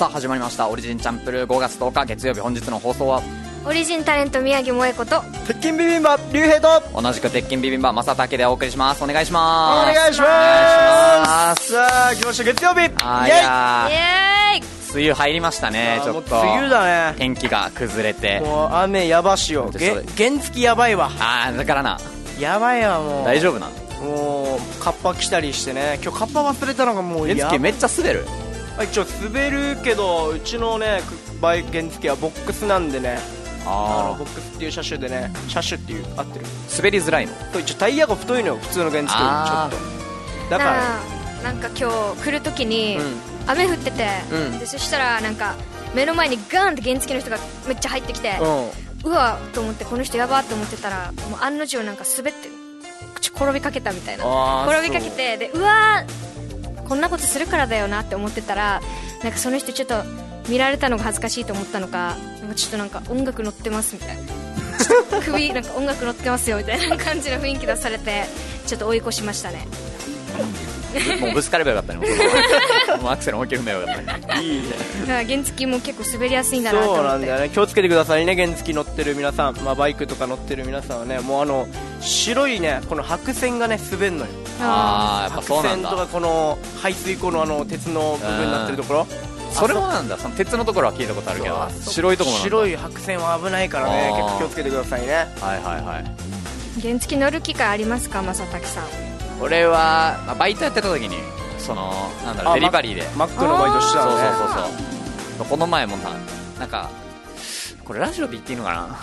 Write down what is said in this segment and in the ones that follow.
さあ始まりましたオリジンチャンプルー5月10日月曜日、本日の放送はオリジンタレント宮城萌子と鉄筋ビビンバ竜兵と同じく鉄筋ビビンバ正竹でお送りします。お願いします。 お願いします。 お願いします。 さあ来ました月曜日、イエイ。 いやイエーイ。 梅雨入りましたね。ちょっと梅雨だね。 天気が崩れて、 もう雨やばしよ。原付やばいわ。 だからな、 やばいわ。もう大丈夫な。 もうカッパ着たりしてね。今日カッパ忘れたのがもう原付めっちゃ滑る。 一応滑るけど、うちのねバイ原付はボックスなんでね、ボックスっていう車種でね、車種っていう合ってる、 滑りづらいの。 一応タイヤが太いのよ、普通の原付よりちょっと。だからなんか今日来る時に、雨降ってて、でそしたらなんか目の前にガーンって原付の人がめっちゃ入ってきて、うわと思って、この人やばって思ってたら、もう案の定なんか滑って転びかけたみたいな。転びかけて、でうわこんなことするからだよなって思ってたら、なんかその人ちょっと見られたのが恥ずかしいと思ったのか、なんかちょっとなんか音楽乗ってますみたいな首なんか音楽乗ってますよみたいな感じの雰囲気出されて、ちょっと追い越しましたね。 もうぶつかればよかったね。もうアクセル思いっきり踏めばよかったね。いいね。 原付も結構滑りやすいんだなと思って。 そうなんだよね。気をつけてくださいね、原付乗ってる皆さん。バイクとか乗ってる皆さんはね、もう白いねこの白線がね滑るのよ。 やっぱそうなんだ。 白線とかこの排水溝の鉄の部分になってるところ、 それもなんだ。その鉄のところは聞いたことあるけど、白いところなんだ。 白い白線は危ないからね、結構気をつけてくださいね。 はいはいはい。 原付乗る機会ありますか、正竹さん。 俺は、バイトやってた時になんだろう、デリバリーでマックのバイトしてたのね。 そうこの前もなんかこれラジオで言っていいのかな。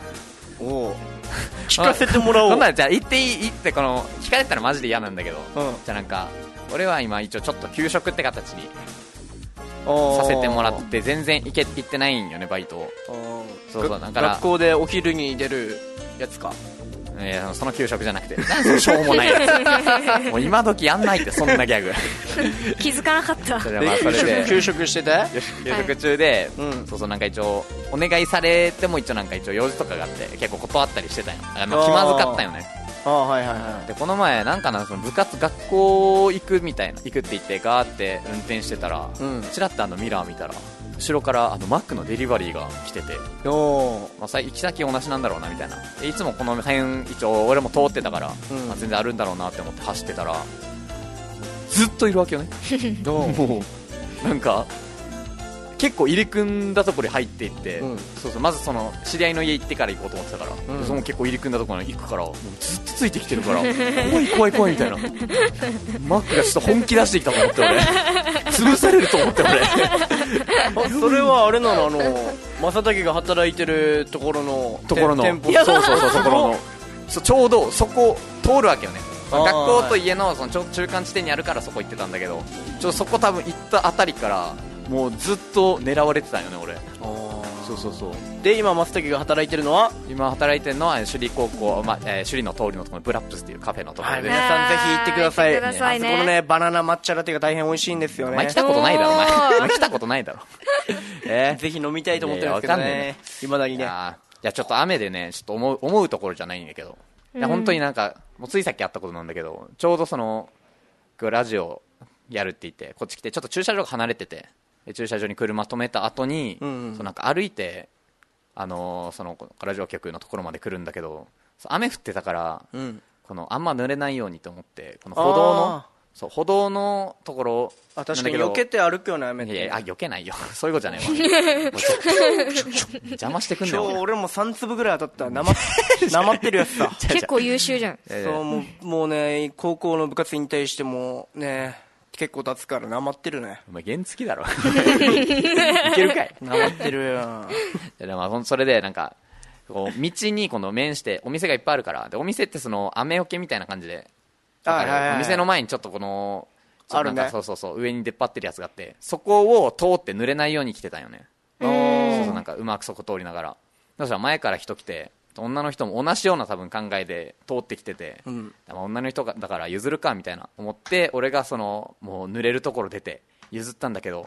聞かせてもらおう。 そんなじゃあ言っていいって、聞かれたらマジで嫌なんだけど、じゃあなんか俺は今一応ちょっと給食って形にさせてもらって、全然行ってないんよね、バイトを。そうだから学校でお昼に出るやつか。 その給食じゃなくて、なんそのしょうもないやつもう今時やんないって、そんなギャグ気づかなかった。 それで給食してて、 給食中で、なんか一応お願いされても一応用事とかがあって結構断ったりしてたよ。気まずかったよね。でこの前なんかその部活、学校行くって言ってガーって運転してたら、ちらっとミラー見たら後ろからマックのデリバリーが来てて、行き先同じなんだろうなみたいな。いつもこの辺一応俺も通ってたから、全然あるんだろうなって思って走ってたら、ずっといるわけよね。もうなんか結構入り組んだところに入っていって、まず知り合いの家行ってから行こうと思ってたから、その結構入り組んだところに行くから、もうずっとついてきてるから怖いみたいな。マックがちょっと本気出してきたと思って、俺潰されると思って俺それはあれなの、正竹が働いてるところの店舗。 そうちょうどそこ通るわけよね。学校と家の中間地点にあるからそこ行ってたんだけど、そこ多分行ったあたりからもうずっと狙われてたんよね、俺。 で今正竹が働いてるのは、 今働いてるのは首里高校、首里の通りのところ、ブラップスっていうカフェのところで、 皆さんぜひ行ってください。 あそこのねバナナ抹茶ラテが大変美味しいんですよね。 お前来たことないだろ。お前来たことないだろ。 ぜひ飲みたいと思ってるんですけどね、未だにね。 いやちょっと雨でね、ちょっと思うところじゃないんだけど、本当になんかもうついさっきあったことなんだけど、ちょうどラジオやるって言ってこっち来て、ちょっと駐車場が離れてて、駐車場に車止めた後に、なんか歩いてラジオ局のところまで来るんだけど、雨降ってたから、あんま濡れないようにと思って、この歩道のところ、 確かに避けて歩くような雨って。 避けないよそういうことじゃないわ邪魔してくんねん。 今日俺も3粒ぐらい当たった。なまってるやつさ結構優秀じゃん。 もうね、高校の部活引退してもね結構経つからなまってるね。 お前原付だろいけるかい。 なまってるよそれでなんか道に面してお店がいっぱいあるから、でお店って雨よけみたいな感じで、お店の前にちょっとあるね、上に出っ張ってるやつがあって、そこを通って濡れないように来てたんよね。なんかうまくそこ通りながら、そしたら前から人来て、女の人も同じような多分考えで通ってきてて、女の人だから譲るかみたいな思って、俺がもう濡れるところ出て譲ったんだけど、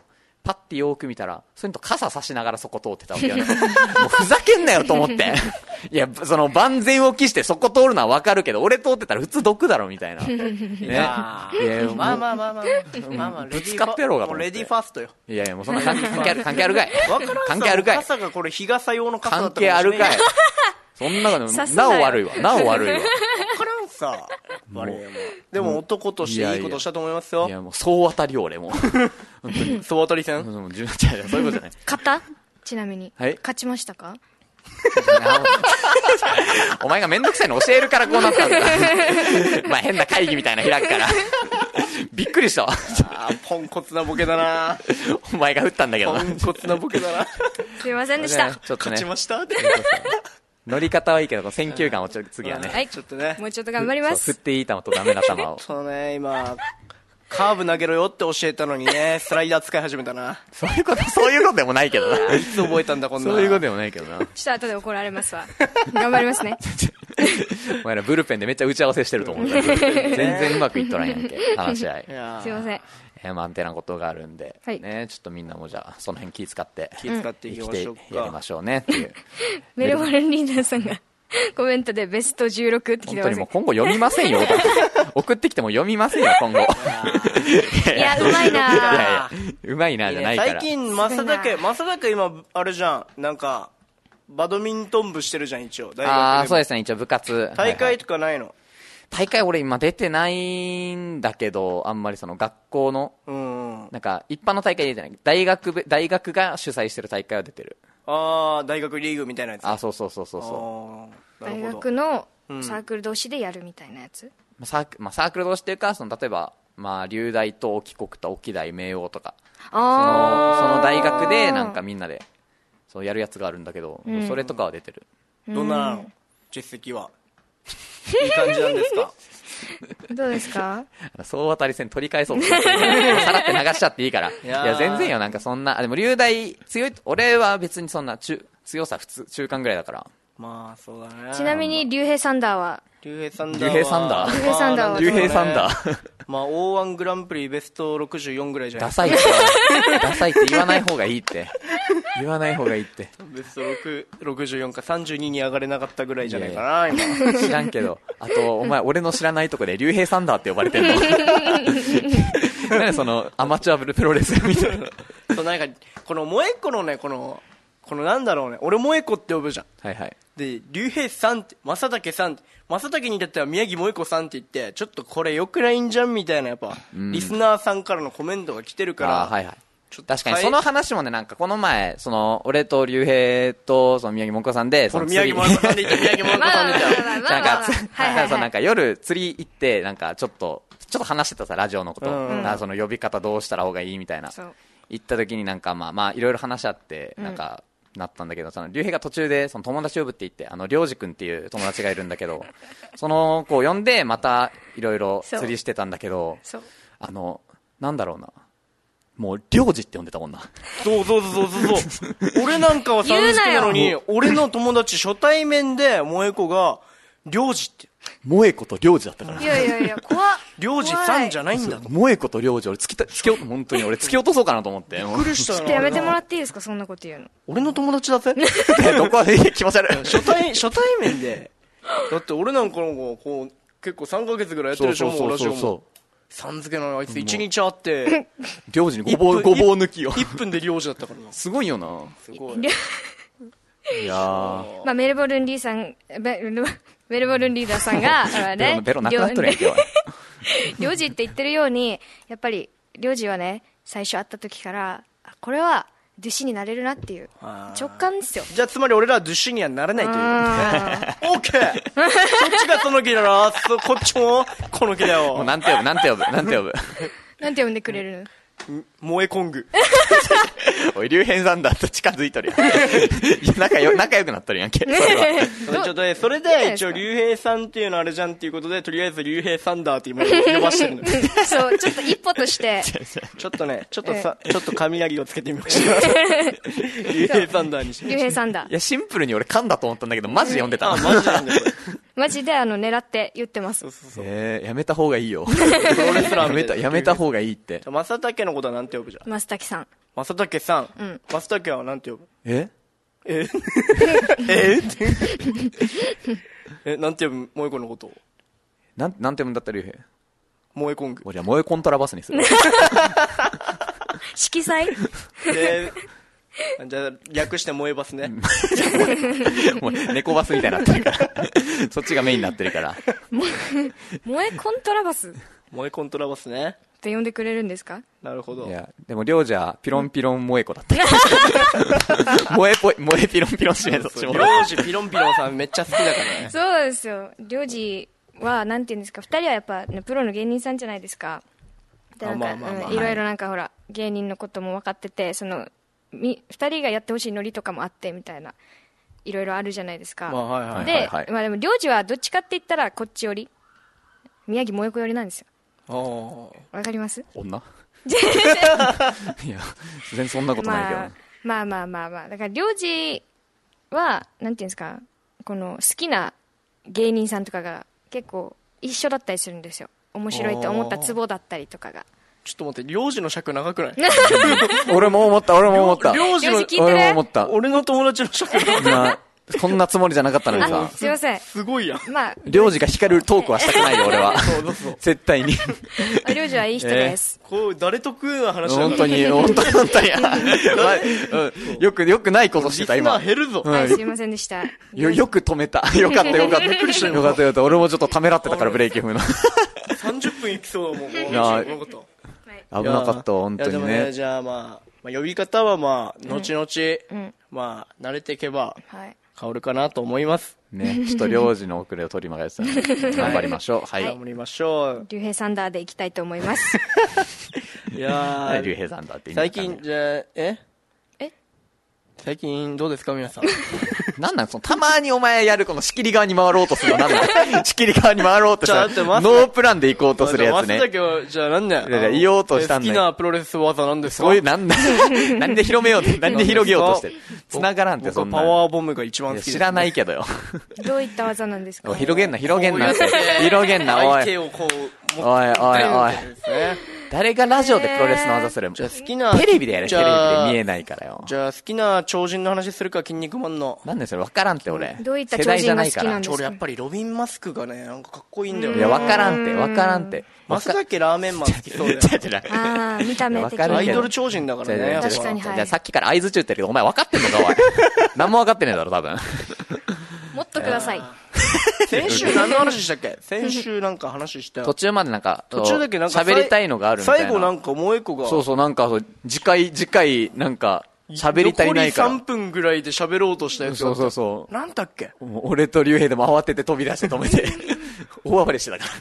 パッてよく見たら、それと傘差しながらそこ通ってたわけよね。もうふざけんなよと思って。いや、その万全を期してそこ通るのはわかるけど、俺通ってたら普通毒だろみたいな。ね。 まあまあまあまあ。 ぶつかってやろうかと思って。 レディーファーストよ。 いやいや、もうそんな関係あるかい。 関係あるかい。傘がこれ日傘用の傘だった関係あるかい。そんなの、なお悪いわ。なお悪いわ。 わからんさ。でも男としていいことしたと思いますよ。 いや、もう総当たり俺も。 総当たり戦そういうことじゃない。 勝った？ちなみに。 はい。 勝ちましたか？ お前がめんどくさいの教えるからこうなったんだ。まあ変な会議みたいな開くから。びっくりした。 ポンコツなボケだな。 お前が振ったんだけどな。 ポンコツなボケだな。 すいませんでした。 ちょっとね。 勝ちましたって。 乗り方はいいけど、選球眼を次はね。 はい。 ちょっとね。 もうちょっと頑張ります。 振っていい球とダメな球を。 そうね、今、カーブ投げろよって教えたのにね、スライダー使い始めたな。 そういうことでもないけどな。 いつ覚えたんだ、こんな。 そういうことでもないけどな。 ちょっと後で怒られますわ。頑張りますね。 お前らブルペンでめっちゃ打ち合わせしてると思うんだけど、全然うまくいっとらんやんけ、話し合い。 すいません。 まあ、てなことがあるんで、 はい、 ね、ちょっとみんなもじゃあ、その辺気使っていきましょうか。 やりましょうねっていう。 メルボルンリーダーさんがコメントでベスト16って来てます。 本当にもう今後読みませんよ。送ってきても読みませんよ、今後。 いや、うまいな。いやいや、 うまいなじゃないから。 最近、正竹今、あれじゃん、なんか、バドミントン部してるじゃん、一応。 ああ、そうですね、一応部活。 大会とかないの？ 大会俺今出てないんだけど、あんまりその学校の、なんか一般の大会出てない。大学が主催してる大会は出てる。 ああ、大学リーグみたいなやつ。 あ、そう。 大学のサークル同士でやるみたいなやつ？ サークル同士っていうか、その例えば、まあ、龍大と沖国と沖大明王とか、その大学でなんかみんなで、そうやるやつがあるんだけど、それとかは出てる。 どんなの？実績は。いい感じなんですか？ どうですか？ 総当たり戦取り返そうとさらって流しちゃっていいから。いや全然よ、なんかそんな、でも龍大強い、俺は別にそんな強さ普通、中間ぐらいだから。 まあ、そうだね。 ちなみに、竜兵サンダーは？ 竜兵サンダー。まあ、O1 グランプリベスト64ぐらいじゃないですか。 ダサいって言わない方がいいって。言わない方がいいって。 ベスト64か32に上がれなかったぐらいじゃないかな、今。 知らんけど。あと、お前、俺の知らないとこで、竜兵サンダーって呼ばれてんの。何その、アマチュアプロレスみたいな。 そう、なんか、この萌え子のね、このなんだろうね、俺萌え子って呼ぶじゃん。 はいはい。 で、竜兵さんって、正竹さんって、正竹に至っては宮城萌子さんって言って、ちょっとこれ良くないんじゃんみたいな、やっぱ、リスナーさんからのコメントが来てるから、 はいはい。確かにその話もね、なんかこの前、その、俺と竜兵と、その宮城萌子さんで、その宮城萌子さんで言って、宮城萌子さんで言って、 なんか夜釣り行って、なんかちょっと話してたさ、ラジオのこと。その呼び方どうしたら方がいいみたいな。行った時になんかまあいろいろ話し合って、なんか、なったんだけど、その竜兵が途中でその友達呼ぶって言って、りょうじくんっていう友達がいるんだけど、その子を呼んでまたいろいろ釣りしてたんだけど、なんだろうな、もうりょうじって呼んでたもんな。 そう俺なんかはさん付けなのに、俺の友達初対面で萌え子がりょうじって、 萌え子とりょうじだったから。 いや怖っ。 りょうじさんじゃないんだと。 萌え子とりょうじ、俺本当に俺突き落とそうかなと思って。びっくりしたな。 ちょっとやめてもらっていいですか、そんなこと言うの。 俺の友達だぜ。 どこで気持ち悪い。 初対面で。だって俺なんかのこう、結構3ヶ月ぐらいやってるでしょ、もうラジオも。さん付けのあいつ1日会って、 りょうじにごぼう抜きを。 1分でりょうじだったからな。 すごいよな。 すごい。 いやー。 まあ、メルボルンリーダーさんが、 ね、ベロなくなっとるやんけ、 りょうじって言ってるように、やっぱり、りょうじはね、最初会った時から、これは、弟子になれるなっていう、直感ですよ。 じゃあ、つまり俺らは弟子にはなれないという。オッケーそっちがその気だな、こっちも、この気だよ。 なんて呼ぶなんて呼んでくれるの？ 萌えコング。 おい、竜兵さんだと近づいとるやん。仲良くなっとるやんけ。 それで、一応、竜兵さんっていうのあれじゃんっていうことで、とりあえず竜兵サンダーって今呼ばしてるの。 そう、ちょっと一歩として。 ちょっと雷をつけてみました。竜兵サンダーにしました。 竜兵サンダー。 いや、シンプルに俺噛んだと思ったんだけど、マジで読んでた。 マジで読んでた。 マジで狙って言ってます。 やめた方がいいよ。 プロレスラーやめた方がいいって。 正竹のことはなんてて呼ぶじゃん。 正竹さん。 正竹さん。 うん。 正竹はなんて呼ぶ？ えなんて呼ぶ萌え子のことを？ なんて読むんだったら竜兵。 萌えコング。 じゃあ萌えコントラバスにする。 色彩じゃあ略して萌えバスね。 もう猫バスみたいになってるからそっちがメインになってるから萌えコントラバスっ萌えコントラバスね。 て呼んでくれるんですか？ なるほど。 いやでも両者ピロンピロン萌え子だった萌えピロンピロンしねえぞ。 両士ピロンピロンさんめっちゃ好きだからね。 そうですよ。りょうじはなんていうんですか、二人はやっぱ、ね、プロの芸人さんじゃないですか。でなんかいろいろなんかほら芸人のことも分かってて、その二人がやってほしいノリとかもあってみたいな、いろいろあるじゃないですか。 まあはいはい、 で、まあでもりょうじはどっちかって言ったらこっち寄り、宮城萌子寄りなんですよ。わかります？ 女いや全然そんなことないけど、 まあだからりょうじはなんていうんですか、この好きな芸人さんとかが結構一緒だったりするんですよ。面白いと思ったツボだったりとかが。 ちょっと待って、領事の尺長くない？ 俺も思った領事の俺も思った。 俺の友達の尺長い。 こんなつもりじゃなかったのにさ。 すいません。 すごいやん。 まあ、 領事が光るトークはしたくないよ、俺は。そう絶対に。 領事はいい人です。 こう、誰得な話だ本当に。よくないことしてた、今。 リスナー減るぞ。 はい、すいませんでした。 よく止めた。よかった。びっくりしたよかった。俺もちょっとためらってたから、ブレーキ踏むの。 30分いきそうだもん。 危なかった、本当にね。 じゃあまあ、呼び方はまあ、後々、まあ、慣れていけば、変わるかなと思います。 ね、ちょっと領事の遅れを取りまがやってたので、頑張りましょう。はい。 頑張りましょう。 竜兵サンダーでいきたいと思います。 いやー、 竜兵サンダーって最近、じゃあ、最近どうですか皆さん。 なんなんたまにお前やるこの仕切り側に回ろうとするの。なんだ仕切り側に回ろうとする。ノープランで行こうとするやつね。 じゃあなんだよ。 言おうとしたんだよ。 好きなプロレス技なんですか？ そういう、なんで広めようと、なんで広げようとしてる。繋がらんってそんな。 パワーボムが一番好きです。 知らないけどよ。 どういった技なんですか？ 広げんな、おい。 相手をこう、 おい。誰がラジオでプロレスの技する？ じゃあ好きな、 テレビでやれ、テレビで見えないからよ。 じゃあ好きな超人の話するか、筋肉マンの。 なんでそれ分からんって俺。 どういった超人が好きなんですか？ 俺やっぱりロビンマスクがね、なんかかっこいいんだよね。 いや、分からんって。 マスだけラーメンマン好きそうだよ。 ああ、見た目的に。アイドル超人だからね。 確かに、はい。 じゃあさっきから合図中ってるけど、お前分かってんのか、おい。何も分かってねえだろ、多分。 もっとください。 先週何の話したっけ？先週なんか話したよ。 途中までなんか、 途中だけなんか喋りたいのがあるみたいな。 最後なんか萌子が。 そう、なんか、次回、なんか、喋りたいないから。 残り3分ぐらいで喋ろうとしたやつ。 そう。 なんだっけ？ 俺と竜兵でも慌てて飛び出して止めて、大暴れしてたから。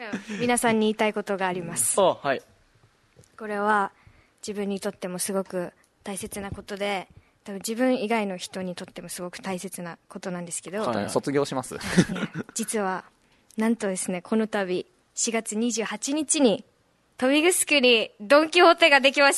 皆さんに言いたいことがあります。 はい。 これは、自分にとってもすごく大切なことで、多分自分以外の人にとってもすごく大切なことなんですけど、 卒業します。 実はなんとですね、この度4月28日に豊見城にドン・キホーテができました。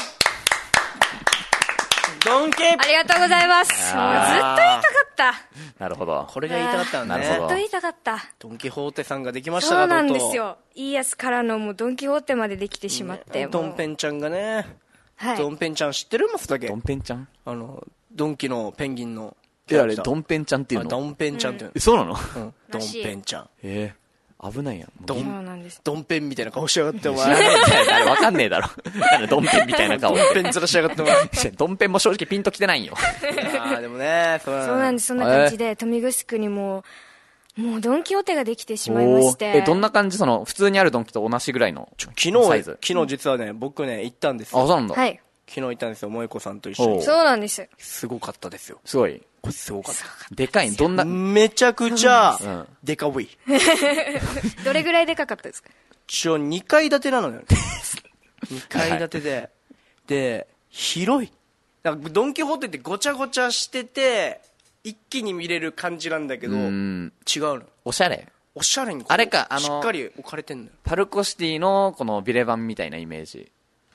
ドンキありがとうございます。もうずっと言いたかった。 なるほど。 これが言いたかったんだね。 ずっと言いたかった。 ドン・キホーテさんができましたか？ そうなんですよ。いいやつからのもうドン・キホーテまでできてしまって、 ドンペンちゃんがね、 はい、 ドンペンちゃん知ってる？ますだけ。 ドンペンちゃん？ ドンキのペンギンの。 あれ、ドンペンちゃんっていうの？ ドンペンちゃんっていうの。 そうなの？ ドンペンちゃん。 危ないやん。 そうなんです。 ドンペンみたいな顔しやがって、お前。 わかんねえだろ。ドンペンみたいな顔。 ドンペン面しやがって、お前。 ドンペンも正直ピンときてないよ。 でもね、 そうなんです。そんな感じで、豊見城にもうドンキホーテができてしまいまして。 どんな感じ？普通にあるドンキと同じぐらいのサイズ？ 昨日実はね、僕ね、行ったんですよ。 あ、そうなんだ。 はい。 昨日行ったんですよ、萌子さんと一緒に。 そうなんです。 すごかったですよ。 すごい。 すごかった。 でかい？どんな？ めちゃくちゃ、でかい。 どれぐらいでかかったですか？ 一応2階建てなのよ。2階建てで。で、広い。ドンキホーテってごちゃごちゃしてて、一気に見れる感じなんだけど、違うの。 おしゃれ？ おしゃれにあれか、 しっかり置かれてんのよ。 パルコシティのこのビレバンみたいなイメージ。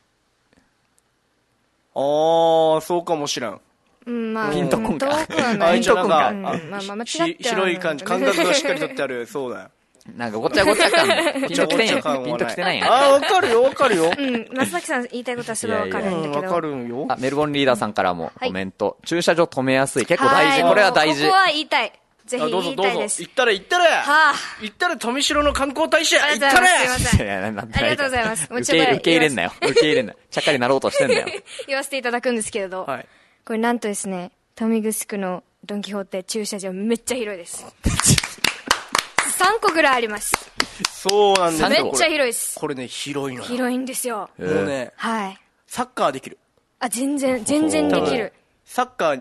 そうかもしれん。 まあ、 ピンとこんか。 遠くはない。 ピンとこんか。 まあ、間違って広い感じ、感覚がしっかりとってある、そうだよ。 なんかごちゃごちゃ感ピンときてんやん。ピンときてないやん。 わかるよわかるよ。 松崎さん言いたいことはすごいわかるんだけど。 わかるよ。 メルボンリーダーさんからもコメント。駐車場止めやすい。結構大事。これは大事。 ここは言いたい。ぜひ言いたいです。 行ったれ行ったれ富城の観光大使行ったれ。 すいません。ありがとうございます。 受け入れんなよ。受け入れんなよ。ちゃっかりなろうとしてんだよ。 言わせていただくんですけれど、これなんとですね、豊見城のドンキホーテ駐車場めっちゃ広いです。3個ぐらいあります。 そうなんです。 めっちゃ広いです。 これね、広いのよ。 広いんですよ。 もうね、サッカーできる。 あ、全然できる。 サッカー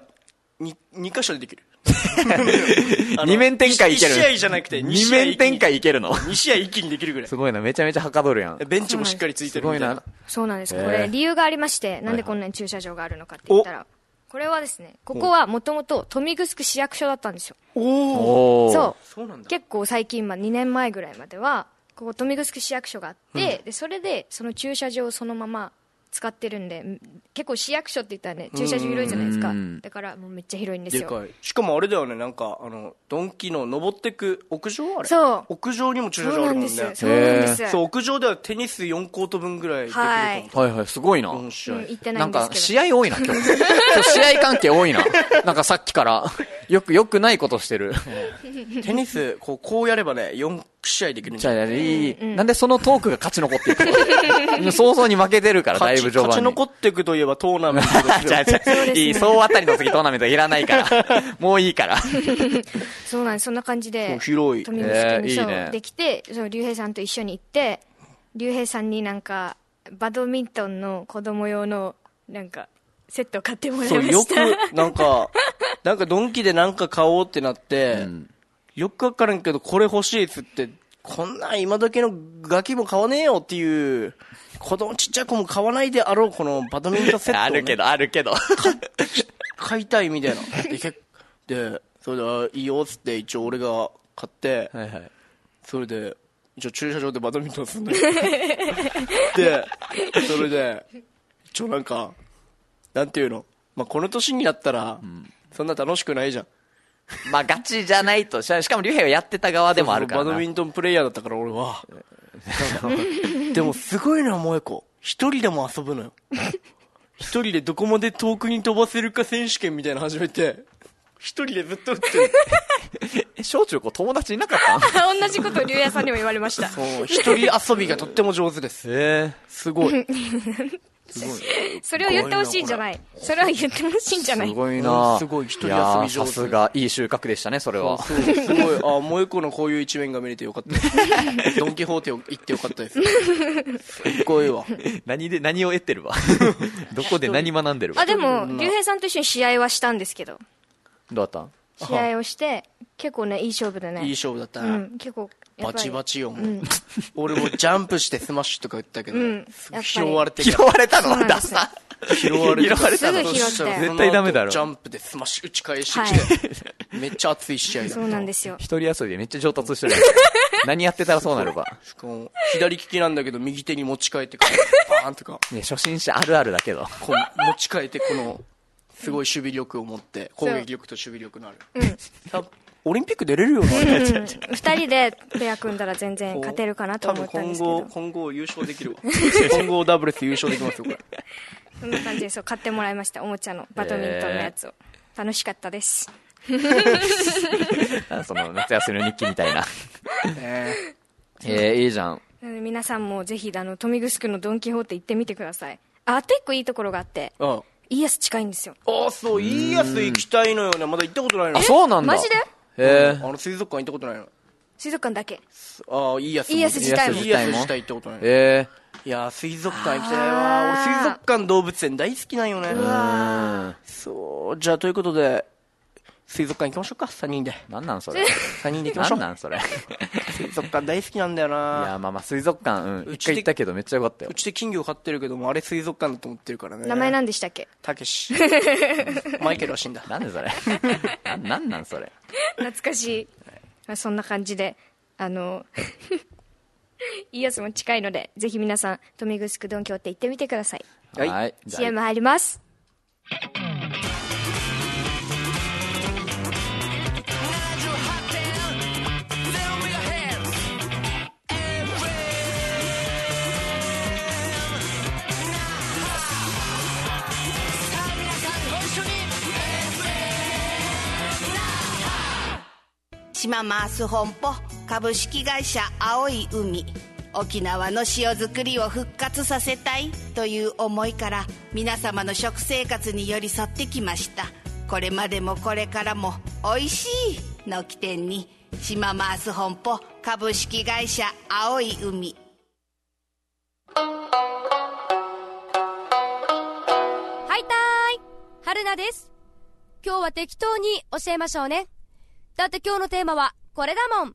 2箇所でできる。 二面展開いける。 1試合じゃなくて 2面展開いけるの。 2試合一気にできるぐらい。 すごいな、めちゃめちゃはかどるやん。 ベンチもしっかりついてるみたいな。 そうなんです。これ理由がありまして、なんでこんなに駐車場があるのかって言ったら、これはですね、ここはもともと豊見城市役所だったんですよ。そうなんだ。結構最近、2年前ぐらいまでは、ここ豊見城市役所があって、でそれでその駐車場をそのまま使ってるんで、結構市役所って言ったらね、駐車場広いじゃないですか。だからもうめっちゃ広いんですよ。 でかい。しかもあれだよね、なんかドンキの登ってく屋上あれ。 そう。 屋上にも駐車場あるもんね。 そうなんです。 そう、屋上ではテニス4コート分ぐらいできると思う。 はいはい、すごいな。 行ってないんですけど。 なんか試合多いな、今日。試合関係多いな。なんかさっきからよくないことしてる。 テニスこうやればね、4試合できるんじゃない。 なんでそのトークが勝ち残っていくの？早々に負けてるから、だいぶ序盤に。 勝ち残っていくといえばトーナメントですよ。 いい、総当たりの次トーナメントいらないから。もういいから。 そうなんです。そんな感じで。 広い。 富城にできて、竜兵さんと一緒に行って、竜兵さんになんか、バドミントンの子供用の、なんか、セットを買ってもらいました。 そう、よく、なんかドンキでなんか買おうってなって、よくわからんけど、これ欲しいっつって、こんな今時のガキも買わねえよっていう、子供ちっちゃい子も買わないであろう、このバドミントンセットを、ね。 あるけど。 買いたいみたいな。で、それで、いいよっつって一応俺が買って、それで、一応駐車場でバドミントンするんだよ。で、それで、一応なんか、なんていうの、この年になったら、そんな楽しくないじゃん。 ガチじゃないと。しかも竜兵はやってた側でもあるからな。 バドミントンプレイヤーだったから俺は。でもすごいな、萌子。一人でも遊ぶのよ。一人でどこまで遠くに飛ばせるか選手権みたいなの始めて、一人でずっと打ってる。 小中高友達いなかった同じこと竜也さんにも言われました。 そう、一人遊びがとっても上手です。すごい。 それを言ってほしいんじゃない。それは言ってほしいんじゃない。 すごいな。 すごい一人遊び上手。 さすがいい収穫でしたね、それは。 すごい、萌子のこういう一面が見れてよかったです。ドンキホーテを行ってよかったです。すごいわ。 何を得てるわ。どこで何学んでるわ。 でも、竜兵さんと一緒に試合はしたんですけど。 どうだった？ 試合をして、結構ね、いい勝負でね。 いい勝負だった。 結構。 バチバチよ、もう。俺もジャンプしてスマッシュとか言ったけど、拾われて拾われたのダサ。 拾われたの。 すぐ拾って。 絶対ダメだろ。 ジャンプでスマッシュ打ち返してきて、めっちゃ熱い試合だった。 そうなんですよ。 一人遊びでめっちゃ上達してる。何やってたらそうなるか。 しかも、左利きなんだけど、右手に持ち替えて、バーンとか。 ね、初心者あるあるだけど。 持ち替えて、この、すごい守備力を持って、攻撃力と守備力のある。オリンピック出れるよな。 2人でペア組んだら全然勝てるかなと思ったんですけど。 今後優勝できるわ。今後ダブルス優勝できますよ、これ。 そんな感じで、買ってもらいました。おもちゃのバドミントンのやつを。楽しかったです。 その夏休みの日記みたいな。いいじゃん。 皆さんもぜひ、豊見城のドンキホーテ行ってみてください。あと一個いいところがあって。イーアス近いんですよ。 そう、イーアス行きたいのよね。まだ行ったことないの。 そうなんだ。 マジで？ 水族館行ったことないの。 水族館だけ。 イーアス自体も。 イーアス自体行ったことないの。いや、水族館行きたいわ。俺水族館動物園大好きなんよね。そう、じゃあということで、水族館行きましょうか、3人で。 なんなんそれ。 3人で行きましょう。 なんなんそれ。 水族館大好きなんだよな。 いや、水族館、一回行ったけどめっちゃよかったよ。 うちで金魚飼ってるけども、あれ水族館だと思ってるからね。 名前何でしたっけ？ たけし。マイケルは死んだ。 なんでそれ。なんなんそれ。 懐かしい。そんな感じで、イーアスも近いので、ぜひ皆さん、豊見城ドンキホーテ行ってみてください。 はい。 CM 入ります。 島マース本舗株式会社青い海、沖縄の塩作りを復活させたいという思いから皆様の食生活に寄り添ってきました。これまでもこれからもおいしいの起点に島マース本舗株式会社青い海。 はいたーい、春菜です。今日は適当に教えましょうね。だって今日のテーマはこれだもん。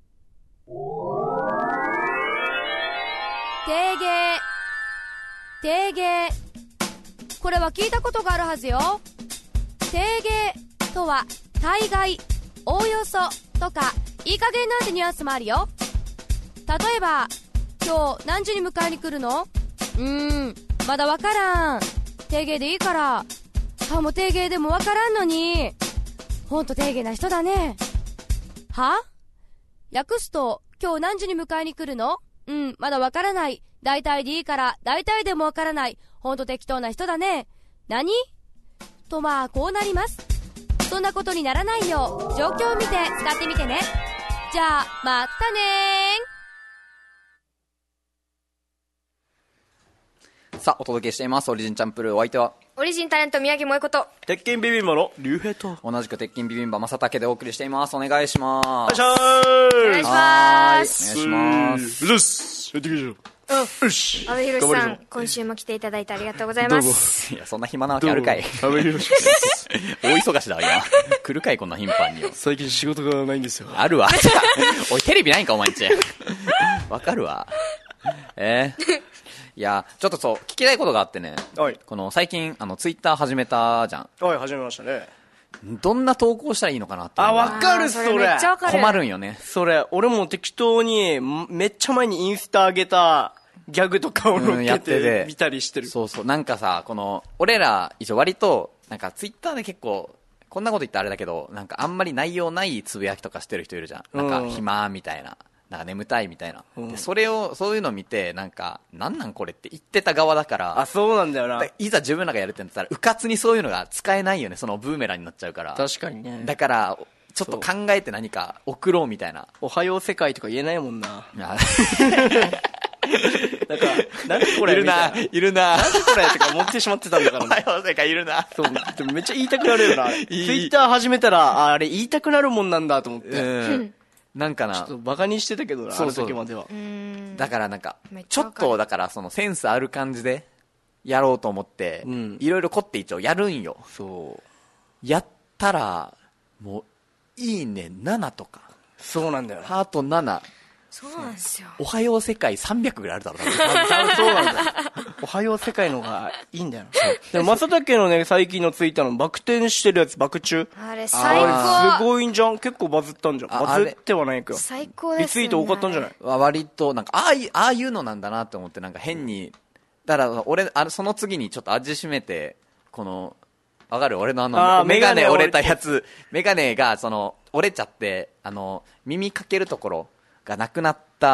定芸。定芸。これは聞いたことがあるはずよ。定芸とは大概、おおよそとかいい加減なんてニュアンスもあるよ。例えば、今日何時に迎えに来るの？まだわからん。定芸でいいから。もう定芸でもわからんのに。ほんと定芸な人だね。は？訳すと、今日何時に迎えに来るの？まだわからない。大体でいいから、大体でもわからない。ほんと適当な人だね。何？とまあ、こうなります。そんなことにならないよう、状況を見て使ってみてね。じゃあ、またねー。さあ、お届けしています。オリジンチャンプルー。お相手はオリジンタレント宮城萌子と鉄筋ビビンバの竜兵と同じく鉄筋ビビンバ正竹でお送りしています。お願いします。 お願いします。 お願いします。 よし、やっていきましょう。よし、 阿部寛さん、今週も来ていただいてありがとうございます。 いや、そんな暇なわけあるかい。 阿部寛です。 大忙しだわ、今。来るかい、こんな頻繁に。 最近仕事がないんですよ。 あるわ。おい、テレビないんか、お前んち。わかるわ。いや、ちょっとそう、聞きたいことがあってね。 はい。 この、最近、ツイッター始めたじゃん。 はい、始めましたね。 どんな投稿したらいいのかなって。 わかる、それ。めっちゃわかる。 困るんよね。 それ、俺も適当に、めっちゃ前にインスタ上げた、ギャグとかを乗っけて見たりしてる。 そうそう。なんかさ、この、俺ら、一応割と、なんかツイッターで結構、こんなこと言ったらあれだけど、なんかあんまり内容ないつぶやきとかしてる人いるじゃん。なんか暇みたいな。なんか眠たいみたいな。でそれを、そういうのを見て、なんか、なんなんこれって言ってた側だから。 あ、そうなんだよな。 いざ自分らがやるってなったら、うかつにそういうのが使えないよね。そのブーメランになっちゃうから。 確かにね。 だから、ちょっと考えて何か送ろうみたいな。 おはよう世界とか言えないもんな。 なんか、 なんでこれいるな、いるな。 なんでこれとか思ってしまってたんだからね。おはよう世界いるな。 そう、でもめっちゃ言いたくなるよな。ツイッター始めたら、あれ言いたくなるもんなんだと思って。 なんかな。 ちょっとバカにしてたけどな、あの時までは。 だからなんか、ちょっとだからそのセンスある感じでやろうと思って、いろいろ凝って一応やるんよ。 そう。 やったら、もう、いいね7とか。 そうなんだよ。 ハート7。 そうなんですよ。 おはよう世界300ぐらいあるだろう。 多分そうなんだよ。おはよう世界のがいいんだよ。でも、正竹のね、最近のツイッターのバク転してるやつ、バク中。 あれ最高。 すごいんじゃん。結構バズったんじゃん。バズってはないか。 最高ですね。 リツイート多かったんじゃない？ 割と、なんか、ああいうのなんだなって思って、なんか変に、だから俺、その次にちょっと味しめて、この、わかる？俺のメガネ折れたやつ、メガネが、折れちゃって、耳かけるところがなくなった、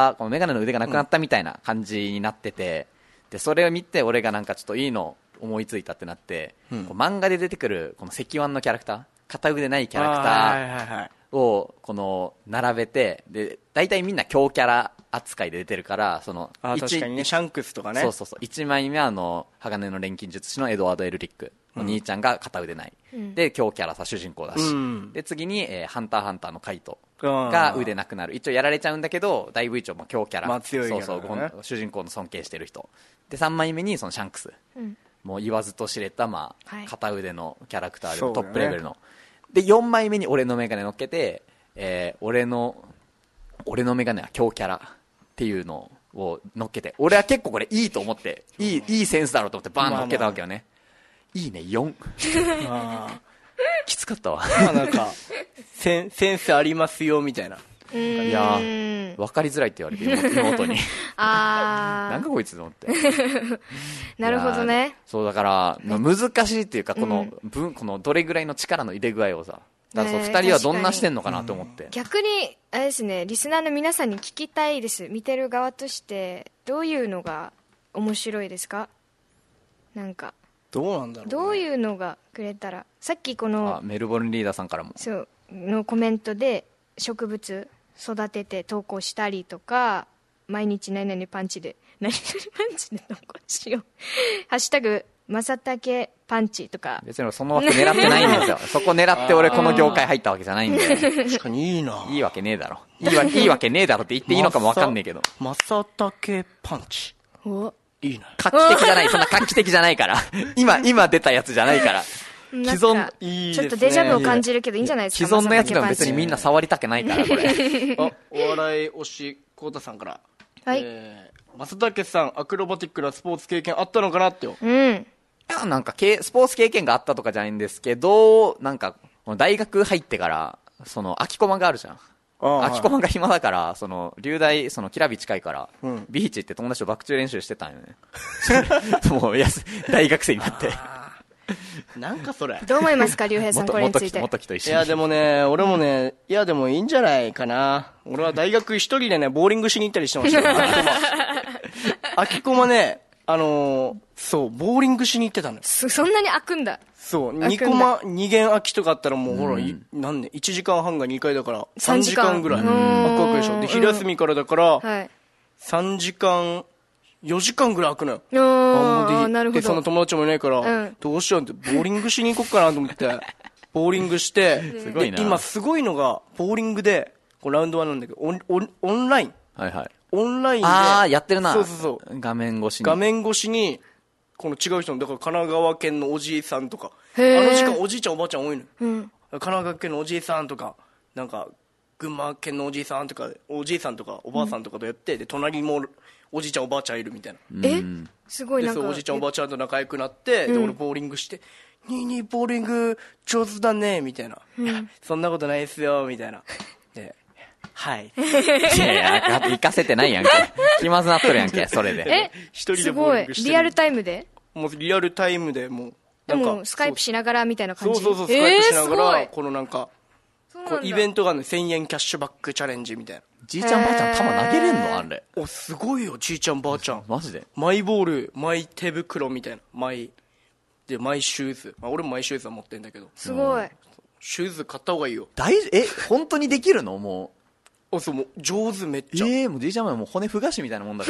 このメガネの腕がなくなったみたいな感じになってて、で、それを見て俺がなんかちょっといいの思いついたってなって、こう漫画で出てくる、この石腕のキャラクター、片腕ないキャラクターを、並べて、で、大体みんな強キャラ扱いで出てるから、 確かにね、シャンクスとかね。 そうそうそう。1枚目は鋼の錬金術師のエドワード・エルリック。お兄ちゃんが片腕ない、で強キャラさ主人公だし、で次に、ハンターハンターのカイトが腕なくなる、一応やられちゃうんだけどだいぶ一応強キャラ、 強いキャラ、 そうそう主人公の尊敬してる人で、3枚目にそのシャンクス、もう言わずと知れた、片腕のキャラクターでトップレベルの、で4枚目に俺のメガネ乗っけて、俺のメガネは強キャラっていうのを乗っけて、俺は結構これいいと思って、いいセンスだろうと思ってバーン乗っけたわけよね。いいね、4。きつかったわ。 なんか、センスありますよ、みたいな。 いや分かりづらいって言われて、妹に。なんかこいつと思って。 なるほどね。 そう、だから、難しいっていうか、このどれぐらいの力の入れ具合をさ、だから2人はどんなしてんのかなと思って。 逆に、あれですね、リスナーの皆さんに聞きたいです。見てる側として、どういうのが面白いですか？なんか。 どうなんだろう、ね、 どういうのがくれたら、さっきこのメルボルンリーダーさんからもそうのコメントで植物育てて投稿したりとか、毎日何々パンチで投稿しようハッシュタグまさたけパンチとか。 別にその枠狙ってないんですよそこ狙って俺この業界入ったわけじゃないんで。 確かにいいな。 いいわけねえだろ。いいわけねえだろって言っていいのかもわかんねえけど。 まさたけパンチ。 お、 いいな。 画期的じゃない。そんな画期的じゃないから。今出たやつじゃないから。 既存、いいですね、ちょっとデジャブを感じるけどいいんじゃないですか。 既存のやつでも別にみんな触りたくないから、これ。 お笑い推し、こうたさんから。 はい。 正竹さん、アクロバティックなスポーツ経験あったのかなってよ。 うん。 いや、なんか、スポーツ経験があったとかじゃないんですけど、なんか、大学入ってから、空き駒があるじゃん。空き駒が暇だから、流大、キラビ近いから、ビーチ行って友達とバク宙練習してたんよね。もう、大学生になって。 なんかそれ。 どう思いますか、竜兵さん、これについて。 元木と一緒に。 いや、でもね、俺もね、いや、でもいいんじゃないかな。俺は大学一人でね、ボーリングしに行ったりしてましたよ。空き駒ね、そう、ボーリングしに行ってたのよ。 そんなに開くんだ。 そう、2コマ、2弦空きとかあったらもう、ほら、何年、1時間半が2回だから、3時間ぐらい空くわけでしょ。で、昼休みからだから、3時間、4時間ぐらい空くのよ。 なるほど。 で、その友達もいないから、どうしようって、ボーリングしに行こうかなと思って、ボーリングして、で、今すごいのが、ボーリングで、ラウンド1なんだけど、オンライン。 はいはい。 オンラインで。 やってるな。 そうそうそう。 画面越しに。 画面越しに、この違う人の、だから神奈川県のおじいさんとか、あの時間おじいちゃんおばあちゃん多いのよ。神奈川県のおじいさんとか、なんか、群馬県のおじいさんとか、おじいさんとかおばあさんとかとやって、で、隣もおじいちゃんおばあちゃんいるみたいな。 すごいなんか。 で、おじいちゃんおばあちゃんと仲良くなって、で、俺ボーリングして、にボーリング上手だね、みたいな。そんなことないっすよ、みたいな。で、はい。 いや、行かせてないやんけ。気まずなっとるやんけ、それで。 一人でボーリングしてる。 リアルタイムで？ もうリアルタイムでもう。 でも、スカイプしながらみたいな感じ。 そう、スカイプしながら、このなんか、イベントがね、1000円キャッシュバックチャレンジみたいな。 じいちゃんばあちゃん球投げれんのあれ。 すごいよ、じいちゃんばあちゃん。 マジで？ マイボール、マイ手袋みたいな。マイシューズ。俺もマイシューズは持ってんだけど。 すごい。 シューズ買った方がいいよ。 本当にできるのもう。そう、もう上手めっちゃ。 もうじいちゃんはもう骨ふがしみたいなもんだから。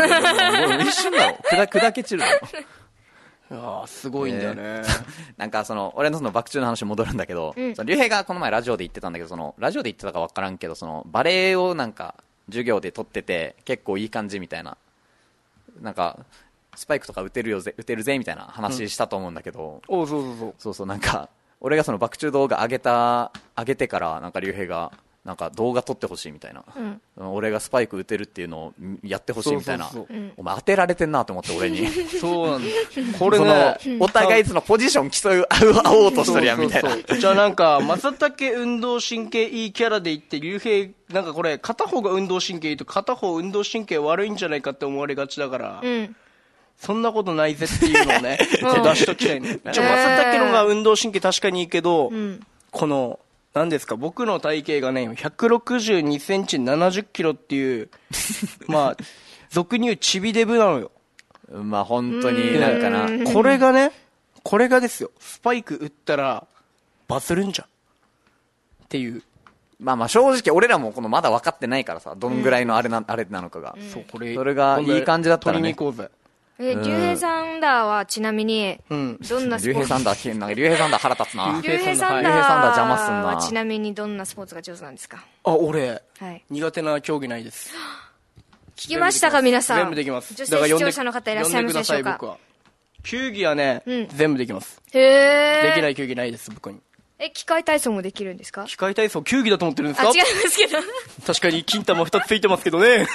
もう一瞬だろ。砕け散るだろ。 いやすごいんだよね。 なんか俺のバク宙の話戻るんだけど、竜兵がこの前ラジオで言ってたんだけど、ラジオで言ってたか分からんけど、バレエをなんか授業で取ってて結構いい感じみたいな、なんかスパイクとか打てるぜみたいな話したと思うんだけど、そうなんか俺がバク宙動画上げてからなんか竜兵がなんか動画撮ってほしいみたいな、俺がスパイク打てるっていうのをやってほしいみたいな。お前当てられてんなと思って俺に。 そうなんだ。これね、 お互いポジション競おうとしてるやんみたいな。 じゃあなんか正竹運動神経いいキャラで言って竜兵なんかこれ片方が運動神経いいと片方運動神経悪いんじゃないかって思われがちだから。そんなことないぜっていうのをね、出しときたいね。正竹のが運動神経確かにいいけど、この何ですか、僕の体型がね、162センチ70キロっていう、まあ、俗に言うチビデブなのよ。 まあ本当になんかな。 これがですよ。スパイク打ったら、バズるんじゃん。っていう。 まあ正直俺らもまだ分かってないからさ、どんぐらいのあれなのかが。 そう、 それがいい感じだったらね。 取りに行こうぜ。 竜兵サンダーはちなみに、どんなスポーツ？ 竜兵サンダー腹立つな。 竜兵サンダーはちなみにどんなスポーツが上手なんですか？ 俺、苦手な競技ないです。 聞きましたか皆さん？ 全部できます。 女性視聴者の方いらっしゃいますでしょうか？ 球技はね、全部できます。 へー。 できない球技ないです、僕に。 機械体操もできるんですか？ 機械体操、球技だと思ってるんですか？ 違いますけど。 確かに金玉2つついてますけどね。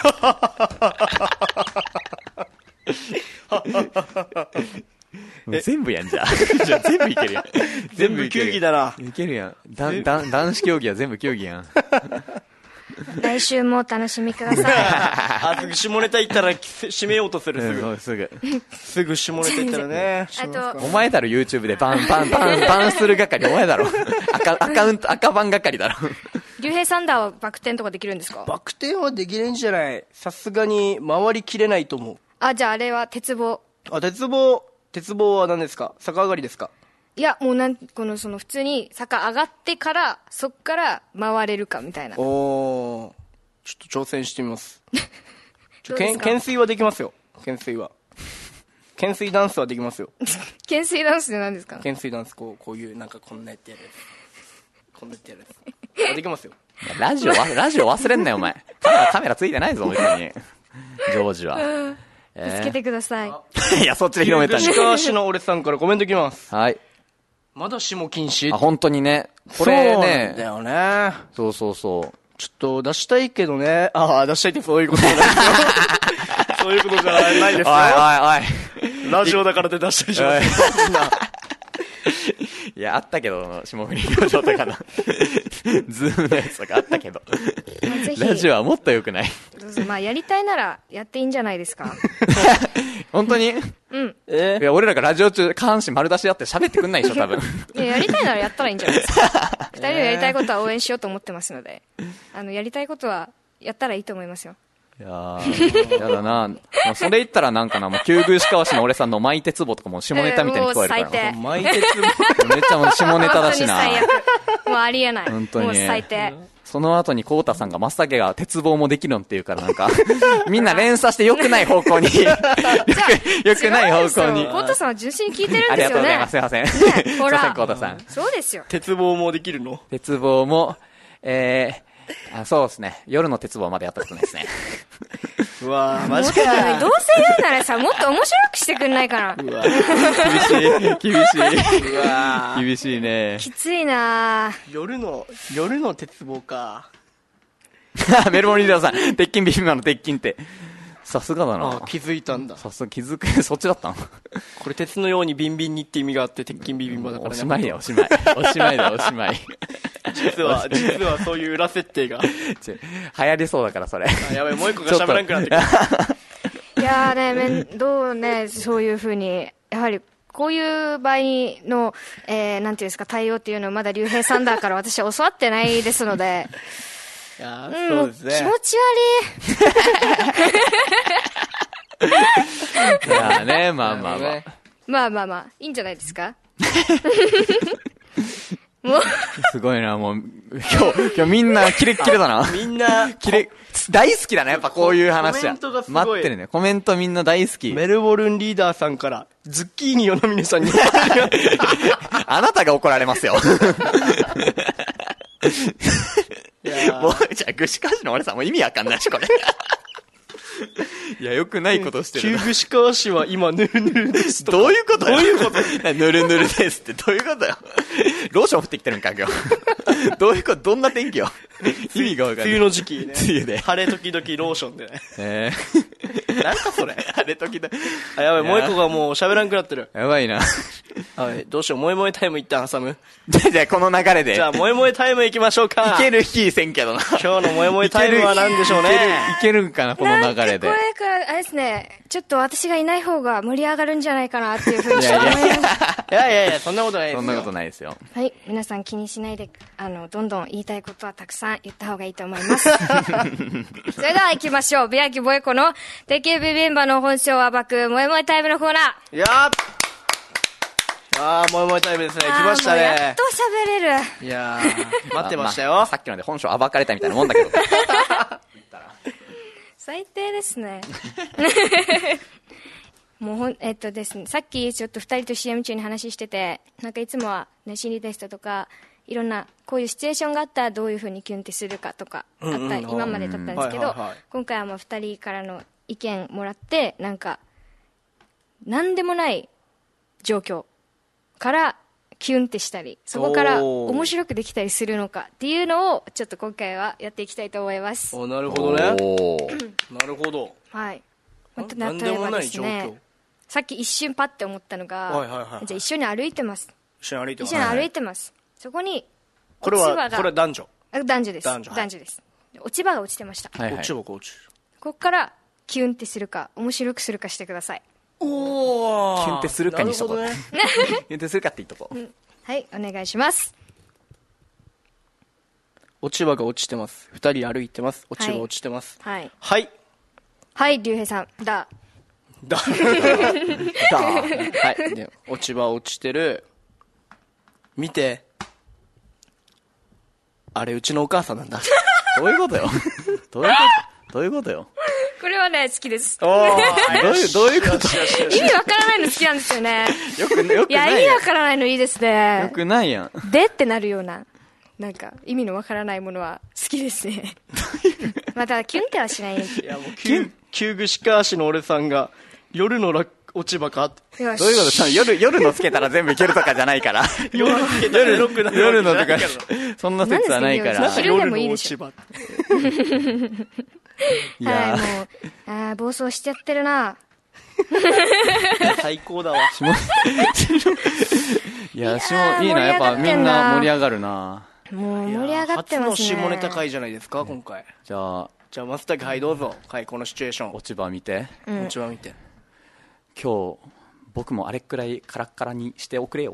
全部やんじゃじゃあ全部いけるやん。 全部球技だな。 いけるやん。男子競技は全部球技やん。 来週もお楽しみください。下ネタ言ったら締めようとする。すぐ下ネタ言ったらね。 お前だろ YouTube でバンする係お前だろ。赤番係だろ。 竜兵サンダーはバク転とかできるんですか？ バク転はできないんじゃない。さすがに回りきれないと思う。 じゃああれは鉄棒。 鉄棒は何ですか？逆上がりですか？ いや、もうその普通に坂上がってから、そっから回れるかみたいな。 おー。ちょっと挑戦してみます。懸垂はできますよ。懸垂ダンスはできますよ。 懸垂ダンスって何ですか？ 懸垂ダンス、こういう、なんかこんなやってやるやつ。こんなやってやるやつ。できますよ。 ラジオ忘れんなよ、お前。カメラついてないぞ、本当に。ジョージは。 助けてください。 いや、そっちで広めたん石川市の俺さんからコメントきます。 はい。 まだ下禁止。 本当にね。これね。 そうなんだよね。 そう。ちょっと出したいけどね。出したいってそういうことじゃないですよ。そういうことじゃないですよ。 おい。 ラジオだからって出したいじゃないですか。 いや、あったけど、霜降り明星とかのズームのやつとかあったけど、ラジオはもっと良くない？ まあ、やりたいならやっていいんじゃないですか。 本当に？ うん。 いや、俺らがラジオ中下半身丸出しやって喋ってくんないでしょ、多分。 いや、やりたいならやったらいいんじゃないですか。二人のやりたいことは応援しようと思ってますので、やりたいことはやったらいいと思いますよ。 いやー、やだな。それ言ったらなんかな、もう、旧宮鹿橋の俺さんの巻いてつぼとかも下ネタみたいに聞こえるから。 もう最低。 巻いてつぼめっちゃもう下ネタだしな。 本当に最悪。もうありえない。 本当に。 もう最低。 その後にコウタさんが真っ先が鉄棒もできるんって言うからなんか、みんな連鎖して良くない方向に。良くない方向に。 コウタさんは純粋に聞いてるんですよね。 ありがとうございます。すいません。 ね、ほら。 コウタさん。 そうですよ。 鉄棒もできるの？ 鉄棒も、そうですね。夜の鉄棒までやったことないですね。 うわぁ、マジか。 どうせ言うならさ、もっと面白くしてくんないかな。 うわ厳しい。 うわ厳しいね。 きついな夜の鉄棒か。 メルモンリーダーさん、鉄筋ビビンバの鉄筋って。さすがだな。 気づいたんだ。 さすが気づく。そっちだったの？ これ鉄のようにビンビンにって意味があって鉄筋ビビンバだからね。 おしまいや、おしまい。おしまいだ、おしまい。 実はそういう裏設定が。 流行りそうだから、それ。 やばい、もう一個が喋らんくなってくる。 いやーね、どうね、そういう風に、やはり、こういう場合の、なんていうんですか、対応っていうのはまだ竜兵さんだから私は教わってないですので、 いやそうですね。 気持ち悪い。いやね、まあ。 まあ、いいんじゃないですか。もうすごいな、もう、今日みんなキレッキレだな。 みんな、 大好きだね、やっぱこういう話は。 コメントがすごい。 待ってるね。コメントみんな大好き。 メルボルンリーダーさんから、ズッキーニ与那嶺さんに。 あなたが怒られますよ。もう、じゃあ、串カジの俺さんも意味わかんないし、これ。いや、よくないことしてるな。 旧串川市は今、ぬるぬるですと。 どういうことよ。ぬるぬるですってどういうことよ。ローション降ってきてるんか、今日。どういうこと、どんな天気よ。意味がわかんない。 梅雨の時期ね。 梅雨で。 晴れ時々ローションでね。 なんかそれ。晴れ時々。 やばい、もう一個がもう喋らんくなってる。 やばいな。 はい、どうしよう、萌え萌えタイム一旦挟む？ じゃあ、この流れで。 じゃあ、萌え萌えタイム行きましょうか。 いける日せんけどな。 今日の萌え萌えタイムは何でしょうね。 いけるんかな、この流れで。 これから、あれですね、ちょっと私がいない方が盛り上がるんじゃないかなっていうふうに思います。 いや、そんなことないですよ。 そんなことないですよ。 はい、皆さん気にしないで、どんどん言いたいことはたくさん言った方がいいと思います。それでは行きましょう。ビアキボエコの鉄筋ビビンバの本性を暴く萌え萌えタイムのコーナー。 いやー萌え萌えタイムですね。来ましたね。 やっと喋れる。 いやー、待ってましたよ。 さっきので本性暴かれたみたいなもんだけど。 最低ですね。もうですね、さっきちょっと2人と CM 中に話してて、なんかいつもは、ね、心理テストとかいろんなこういうシチュエーションがあったらどういうふうにキュンってするかとかあった、今までだったんですけど、今回はもう2人からの意見もらって、なんか何でもない状況からキュンってしたり、そこから面白くできたりするのかっていうのをちょっと今回はやっていきたいと思います。 なるほどね。なるほど。 はい。例えばですね、さっき一瞬パッて思ったのが、じゃあ一緒に歩いてます。 一緒に歩いてます。そこにこれは男女？ 男女です。男女です。落ち葉が落ちてました。 落ち葉が落ちる。 ここからキュンってするか面白くするかしてください。 おー、 キュンってするかにしとこう。キュンってするかって言っとこう。 はい、お願いします。 落ち葉が落ちてます。二人歩いてます。落ち葉落ちてます。 はい。 はい、 竜兵さん。はい。 で、落ち葉落ちてる。 見て。あれ、うちのお母さんなんだ。 どういうことよ。どういうことよ。 これはね、好きです。 どういうこと意味わからないの好きなんですよね。 よくないやん。 いや、意味わからないのいいですね。 よくないやん。 でってなるような、なんか、意味のわからないものは好きですね。また、キュンってはしない。 いや、もう、旧具鹿足の俺さんが、夜の落ち葉かって。 どういうこと夜のつけたら全部いけるとかじゃないから。夜のとか、そんな説はないから。 昼でもいいでしょ。 いやはい、もう、暴走しちゃってるな。 最高だわ。 いや、いいな、やっぱみんな盛り上がるな。 もう盛り上がってますね。 初の下ネタ会じゃないですか、今回。 じゃあ、 松竹、はい、どうぞ。はい、このシチュエーション。 落ち葉見て。 落ち葉見て。 今日、僕もあれくらいカラッカラにしておくれよ。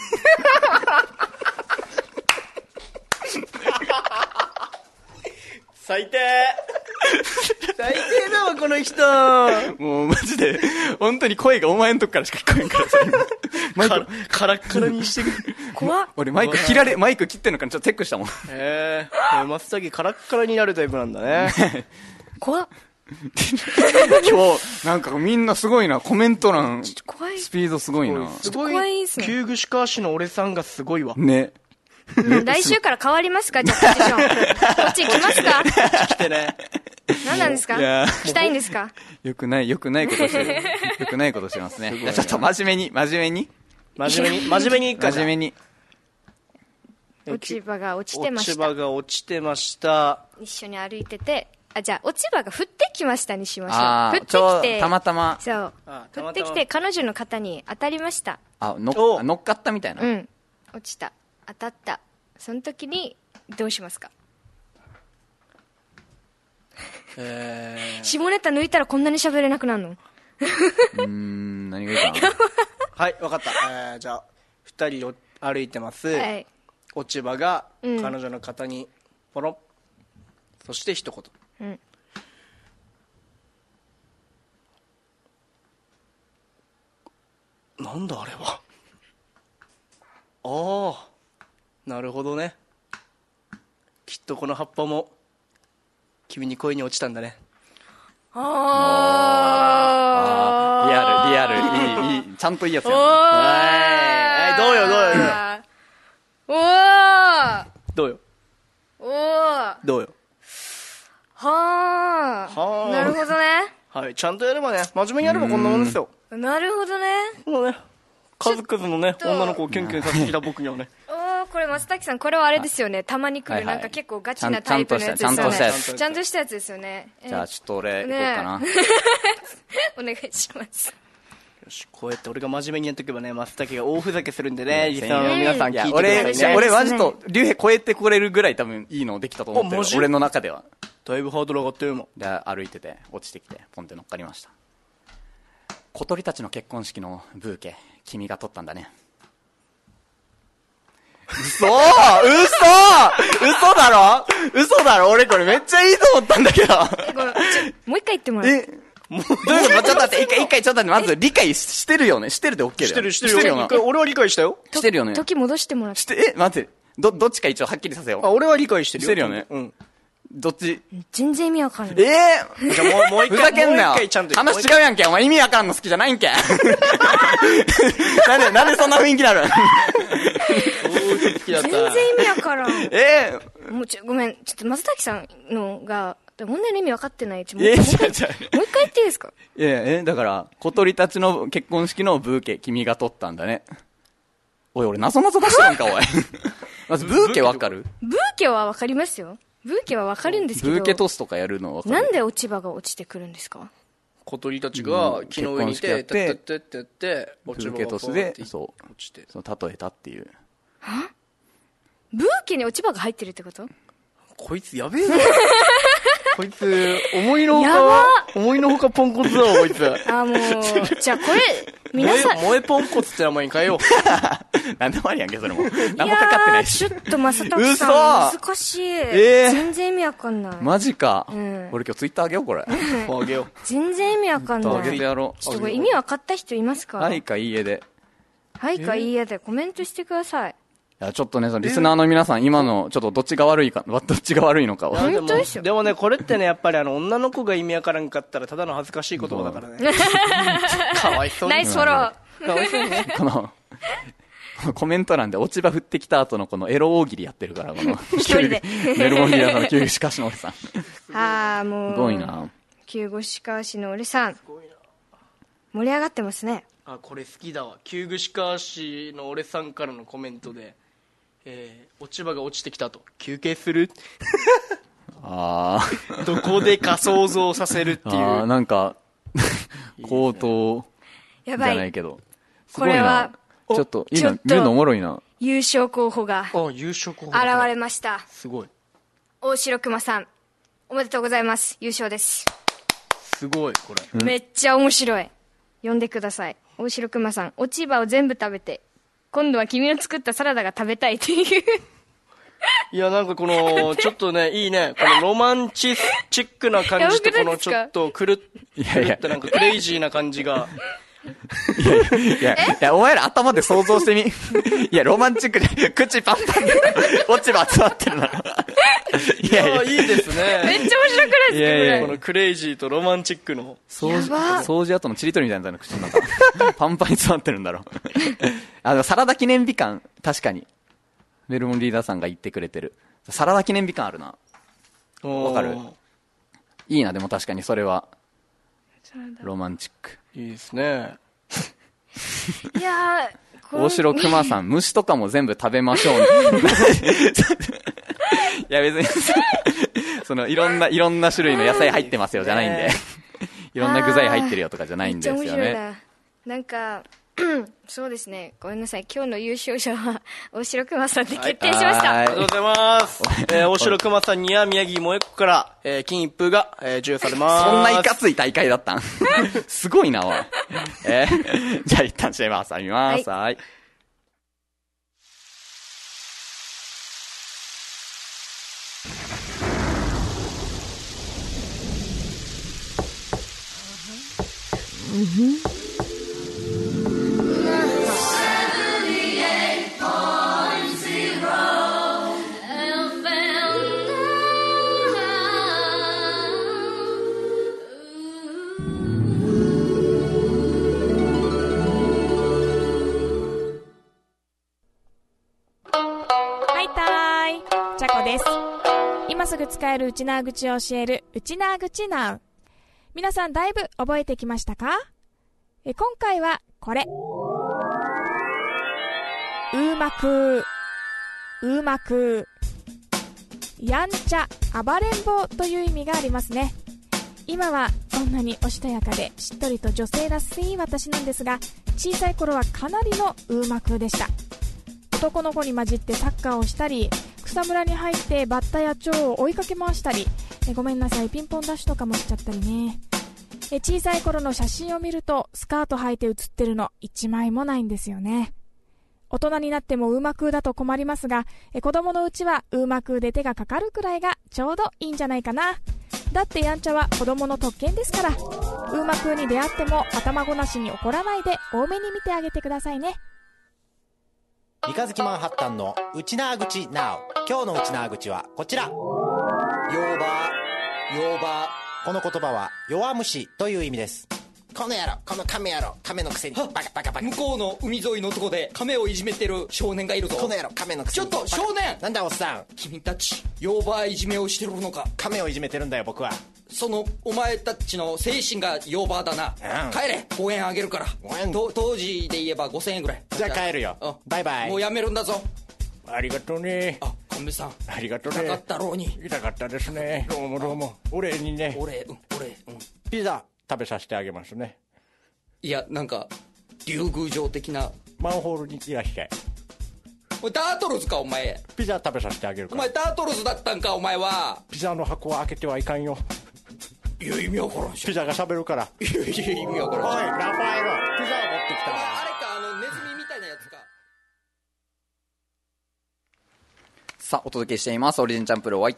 最低最低だわ、この人。 もうマジで、本当に声がお前のとこからしか聞こえんからさ。マイクカラッカラにしてくる。 怖っ。 俺マイク切ってんのかちょっとチェックしたもん。 松崎カラッカラになるタイプなんだね。 怖っ。 今日、なんかみんなすごいな、コメント欄、スピードすごいな。 すごい、旧具鹿足の俺さんがすごいわ。 ね。 来週から変わりますか、じゃあポジション。こっち行きますか。 来てね。 何なんですか。来たいんですか。 よくないことしてる。よくないことしてますね。ちょっと真面目に。 真面目にいくか。 真面目に。 落ち葉が落ちてました。 落ち葉が落ちてました。 一緒に歩いてて、じゃあ落ち葉が降ってきましたにしましょう。降ってきて、 たまたま。 そう。降ってきて彼女の肩に当たりました。 乗っかったみたいな。 うん。落ちた。当たった。その時にどうしますか。下ネタ抜いたらこんなに喋れなくなるの。 何がいいかな。 はい、わかった。じゃあ2人歩いてます、はい、落ち葉が彼女の肩にポロッ、そして一言、なんだあれは。ああ、なるほどね。きっとこの葉っぱも君に恋に落ちたんだね。 リアル、いい、ちゃんといいやつやん。 はい、どうよ。 はあ、なるほどね。 はい、ちゃんとやればね、真面目にやればこんなもんですよ。 なるほどね。 もうね、数々のね、女の子をキュンキュンさせてきた僕にはね。 これ松滝さん、これはあれですよね。たまに来るなんか結構ガチなタイプのやつですよね。ちゃんとしたやつですよね。 じゃあちょっと俺行こうかな。 お願いします。 よし、こうやって俺が真面目にやっとけばね、松滝が大ふざけするんでね、リスナーの皆さん聞いてくださいね。 俺マジと竜兵超えてこれるぐらい多分いいのできたと思ってる。俺の中では。 だいぶハードル上がってるもん。 で、歩いてて落ちてきてポンって乗っかりました。小鳥たちの結婚式のブーケ、君が取ったんだね。嘘だろ俺これめっちゃいいと思ったんだけど。 もう一回言ってもらう。 もうちょっと待って、一回ちょっと待って、まず理解してるよね。してるで OK だよ。 してるよ。俺は理解したよ。 してるよね。 時戻してもらって。 待って、どっちか一応はっきりさせよう。 俺は理解してるよ。 してるよね。うん。どっち？ 全然意味わかんない。 じゃあもう一回。 ふざけんなよ。話違うやんけ。お前意味わかんの好きじゃないんけ。なんでそんな雰囲気なる？ 全然意味わからん。もうごめん。ちょっと松崎さんのが、問題の意味分かってない。もう一回言っていいですか？ だから、小鳥たちの結婚式のブーケ、君が取ったんだね。おい、俺、なぞなぞ出してるんか、おい。まず、ブーケ分かる？ ブーケは分かりますよ。ブーケは分かるんですけど。 ブーケトスとかやるの分かる？ なんで落ち葉が落ちてくるんですか？ 小鳥たちが木の上にいて、ブーケトスで、そう、例えたっていう。 は？ブーケに落ち葉が入ってるってこと？ こいつやべえな。こいつ、思いのほかポンコツだわ、こいつ。 もう、じゃあこれ、皆さん。 萌えポンコツって名前に変えよう。 なんでもありやんけ、それも。何もかかってないし。 ちょっと正俊さん、難しい。全然意味わかんない。 マジか。俺今日ツイッターあげよう、これ。 あげよう。 全然意味わかんない。 あげてやろう。 ちょっとこれ意味わかった人いますか？ はいかいいえで。 はいかいいえでコメントしてください。 やちょっとね、そのリスナーの皆さん、今のちょっとどっちが悪いのかを。 本当ですよ。 でもね、これってね、やっぱり女の子が意味わからんかったらただの恥ずかしい言葉だからね。かわいそうに。 ナイスフォロー。 かわいそうにね。 このコメント欄で落ち葉降ってきた後のこのエロ大喜利やってるから、この一人でメルモンリーダーさんの旧歯科士の俺さん。 もう。 すごいな。 旧歯科士の俺さん。盛り上がってますね。 これ好きだわ。旧歯科士の俺さんからのコメントで、落ち葉が落ちてきたと休憩するどこでか想像させるっていう。 なんか口頭じゃないけど、すごいな。これはちょっといいな、見るのおもろいな。 優勝候補が優勝候補現れました。 すごい。 大城熊さん、おめでとうございます。優勝です。 すごいこれ、 めっちゃ面白い。読んでください。大城熊さん、落ち葉を全部食べて今度は君の作ったサラダが食べたいっていういや、なんかこのちょっとね、いいね、このロマンチックな感じと、このちょっと狂ってなんかクレイジーな感じがいや、お前ら頭で想像してみ。いや、ロマンチックで、口パンパンで、落ち葉集まってるな。 いや、いいですね。 めっちゃ面白くないですか、 このクレイジーとロマンチックの。 掃除後のちりとりみたいな口の中。パンパンに詰まってるんだろう。サラダ記念日感、確かに。メルモンリーダーさんが言ってくれてる。サラダ記念日感あるな。わかる？いいな、でも確かにそれは。ロマンチック。 いいですね。 いやー、 大城熊さん、虫とかも全部食べましょう、ね。いや別にいろんな種類の野菜入ってますよじゃないんで、いろんな具材入ってるよとかじゃないんですよね。 めっちゃ面白いな。なんかそうですね、ごめんなさい、今日の優勝者は大城熊さんで決定しました。 ありがとうございます。大城熊さんには宮城萌子から、金一封が、授与されます。 そんないかつい大会だったんすごいな、おい。じゃあ一旦シェーバーさん見ます。はい。 今すぐ使えるウチナー口を教えるウチナー口ナウ。皆さんだいぶ覚えてきましたか？今回はこれ。うまくやんちゃ暴れん坊という意味がありますね。今はこんなにおしとやかでしっとりと女性らしい私なんですが、小さい頃はかなりのうまくでした。男の子に混じってサッカーをしたり、草むらに入ってバッタや蝶を追いかけ回したり、ごめんなさい、ピンポンダッシュとかもしちゃったりね。小さい頃の写真を見るとスカート履いて写ってるの1枚もないんですよね。大人になってもうまくだと困りますが、子供のうちはうまくで手がかかるくらいがちょうどいいんじゃないかな。だってやんちゃは子供の特権ですから、うまくに出会っても頭ごなしに怒らないで多めに見てあげてくださいね。 三日月マンハッタンのウチナー口ナウ。今日のウチナー口はこちら。ヨーバー。この言葉は弱虫という意味です。この野郎、この亀野郎、亀のくせにバカ。 向こうの海沿いのとこで亀をいじめてる少年がいるぞ。 この野郎、亀のくせに。 ちょっと少年、 なんだおっさん、 君たちヨーバーいじめをしてるのか。 亀をいじめてるんだよ僕は。 そのお前たちの精神がヨーバーだな、帰れ、5円あげるから。当時で言えば5000円ぐらい。 じゃあ帰るよ、バイバイ。 もうやめるんだぞ。 ありがとうね。 亀さん、 ありがとうね。 痛かったろうに。 痛かったですね。どうもお礼にね。 お礼、 ピザ食べさせてあげますね。 いや、なんか竜宮城的な。 マンホールにいらっしゃい。 タートルズかお前。 ピザ食べさせてあげるから。 お前タートルズだったんかお前は。 ピザの箱は開けてはいかんよ。 いや、意味わからんし。 ピザが喋るから。 いや意味わからんし。 おいラファエロ、ピザを持ってきたわ。 あれか、ネズミみたいなやつか。 さあお届けしていますオリジンチャンプル、お相手は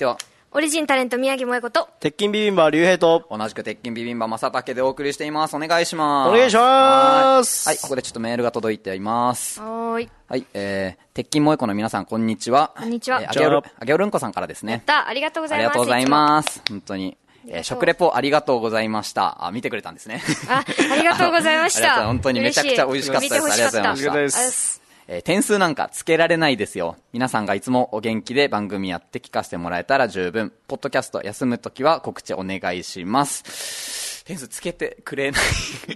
オリジンタレント宮城萌子と鉄筋ビビンバ竜兵と同じく鉄筋ビビンバ正竹でお送りしています。お願いします。 お願いします。 はい、ここでちょっとメールが届いています。 はい。 はい、鉄筋萌子の皆さん、こんにちは。 こんにちは。 あげおるんこさんからですね。 やった、ありがとうございます。 ありがとうございます。本当に。食レポありがとうございました。見てくれたんですね。 ありがとうございました。 本当にめちゃくちゃ美味しかったです。ありがとうございました。ありがとうございます。点数なんかつけられないですよ。皆さんがいつもお元気で番組やって聞かせてもらえたら十分。ポッドキャスト休むときは告知お願いします。点数つけてくれない。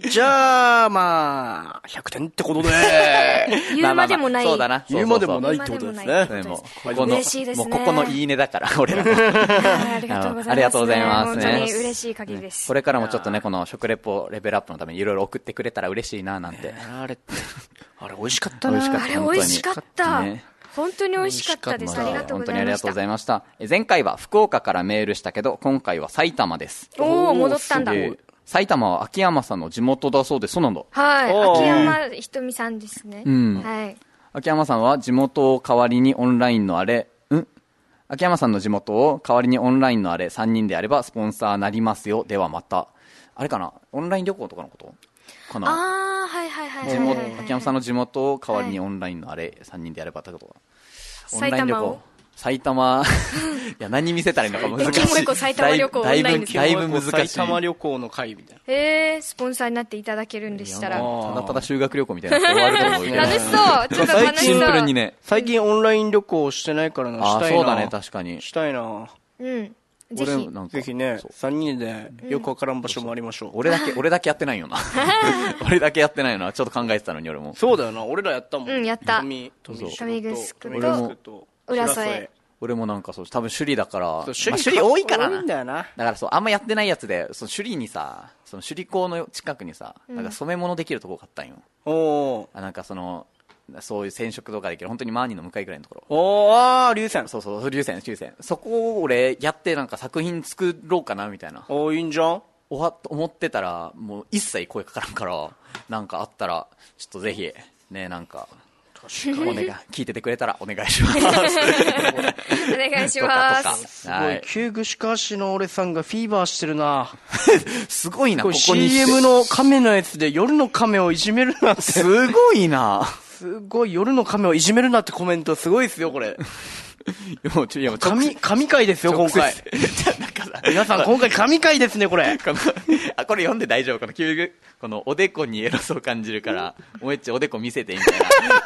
じゃあ、まあ、100点ってことで。 言うまでもない。 そうだな。 言うまでもないってことですね。 でも、嬉しいですね。 もうここのいいねだから、俺らも。 ありがとうございます。 ありがとうございますね。 本当に嬉しい限りです。 これからもちょっとね、この食レポレベルアップのためにいろいろ送ってくれたら嬉しいな、なんて。 あれ美味しかったな。 あれ美味しかった。本当に美味しかったです。ありがとうございました。 本当にありがとうございました。前回は福岡からメールしたけど、今回は埼玉です。 おー、戻ったんだ。 埼玉は秋山さんの地元だそうです。そうなんだ。 はい。秋山ひとみさんですね。 うん。 はい。 秋山さんは地元を代わりにオンラインのあれ、秋山さんの地元を代わりにオンラインのあれ3人であればスポンサーなりますよ。ではまた。あれかな、オンライン旅行とかのことかな。 ああ、はいはいはいはい。 秋山さんの地元を代わりにオンラインのあれ3人でやればってことは。 埼玉を埼玉いや、何見せたらいいのか難しい。 もう一個埼玉旅行オンラインです。 だいぶ難しい。 埼玉旅行の会みたいな。 スポンサーになっていただけるんでしたら。 ただただ修学旅行みたいな終わると思うけど。 楽しそう。ちょっと楽しそう。 シンプルにね。 最近オンライン旅行してないからな。したいな。 そうだね、確かに。 したいな。 うん。ぜひね、3人でよくわからん場所もありましょう。 俺だけやってないよな。俺だけやってないよな。ちょっと考えてたのに俺も。 そうだよな。俺らやったもん。 うん、やった。 富城と浦添。 俺もなんかそう、多分首里だから、 首里多いからな。 だからそう、あんまやってないやつで、その首里にさ、その首里港の近くにさ、なんか染め物できるとこがあったんよ。なんかそういう染色とかできる、本当にマーニーの向かいぐらいのところ。龍泉。 そうそう、龍泉。そこを俺やってなんか作品作ろうかなみたいな。 いいんじゃん。 思ってたら、もう一切声かからんから、なんかあったら、ちょっとぜひ、ね、なんか、聞いててくれたらお願いします。お願いします。 すごい、旧串川市の俺さんがフィーバーしてるな。 すごいな、ここに。CM の亀のやつで夜の亀をいじめるなって。 すごいな。 すごい、夜の亀をいじめるなってコメントすごいですよ、これ。神回ですよ、今回。皆さん、今回神回ですね、これ。 これ読んで大丈夫かな。このおでこにエロスを感じるから、もう一丁おでこ見せてみたいな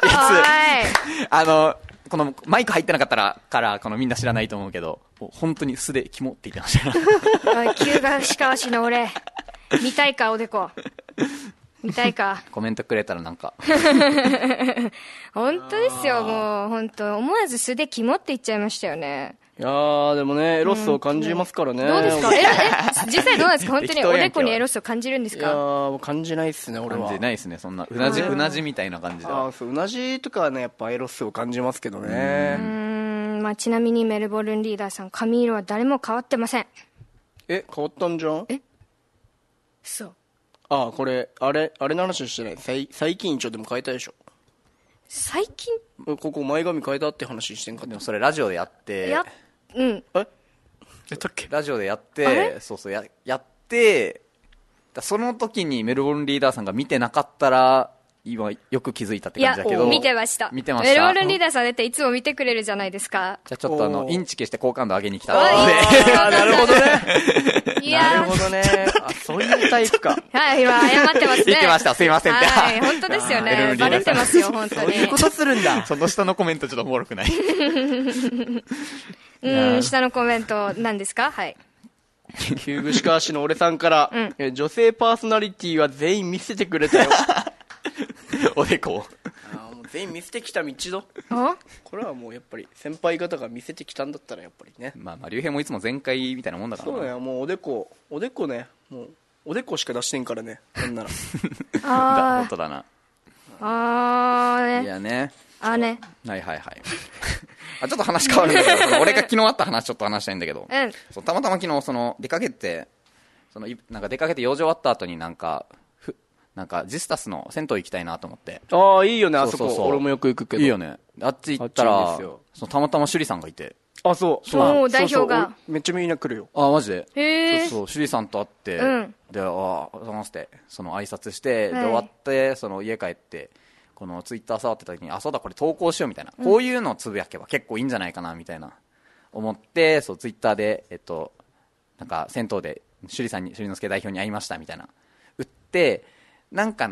やつ。このマイク入ってなかったからこのみんな知らないと思うけど、もう本当に素でキモって言ってましたよ。旧串川市の俺、見たいか、おでこ。見たいか。 コメントくれたらなんか。 本当ですよ、もう、本当思わず素でキモって言っちゃいましたよね。 いやー、でもね、エロスを感じますからね。 どうですか実際どうなんですか本当におでこにエロスを感じるんですか？ いやー、感じないっすね、俺は。 感じないっすね、そんな。うなじみたいな感じだ。 そう、うなじとかはね、やっぱエロスを感じますけどね。 まあ、ちなみにメルボルンリーダーさん、髪色は誰も変わってません。 変わったんじゃん？ そう。 これ、あれの話してない。最近一応でも変えたでしょ。 最近？ ここ前髪変えたって話してんかった。 でもそれラジオでやって。 やったっけ？ ラジオでやって、そうやって、その時にメルボルンリーダーさんが見てなかったら、今よく気づいたって感じだけど。 見てました。メルボルンリーダーさんだっていつも見てくれるじゃないですか。 じゃあちょっとインチキして好感度上げに来た。 なるほどね。 なるほどね。そういうタイプか。 はい、今謝ってますね。 言ってました、すいませんって。 はい、本当ですよね。バレてますよ、本当に。 そういうことするんだ。 その下のコメントちょっとおもろくない？ 下のコメント何ですか？はい。 旧串川市の俺さんから、女性パーソナリティは全員見せてくれたよ。 おでこ。 もう全員見せてきた道ど。これはもうやっぱり先輩方が見せてきたんだったらやっぱりね。 まあ竜兵もいつも全開みたいなもんだから。 そうだよ、もうおでこね、もうおでこしか出してんからね、こんなら。 本当だな。 ね。 いやね。 ね。 はい。ちょっと話変わるんだけど、俺が昨日あった話ちょっと話したいんだけど、たまたま昨日出かけて、なんか出かけて用事終わった後になんかジスタスの銭湯行きたいなと思って。 いいよね、あそこ。俺もよく行くけど。 いいよね。あっち行ったら、たまたま趣里さんがいて。 あ、そう。 そう、代表が。 めっちゃみんな来るよ。 あ、マジで？ へそうそう、趣里さんと会って、で、おはようございますって、その挨拶して、で、終わって、その家帰って、このツイッター触ってた時に、あ、そうだ、これ投稿しようみたいな。こういうのをつぶやけば結構いいんじゃないかな、みたいな。思って、そう、ツイッターで、なんか、銭湯で、趣里之介代表に会いました、みたいな。売って、なんか、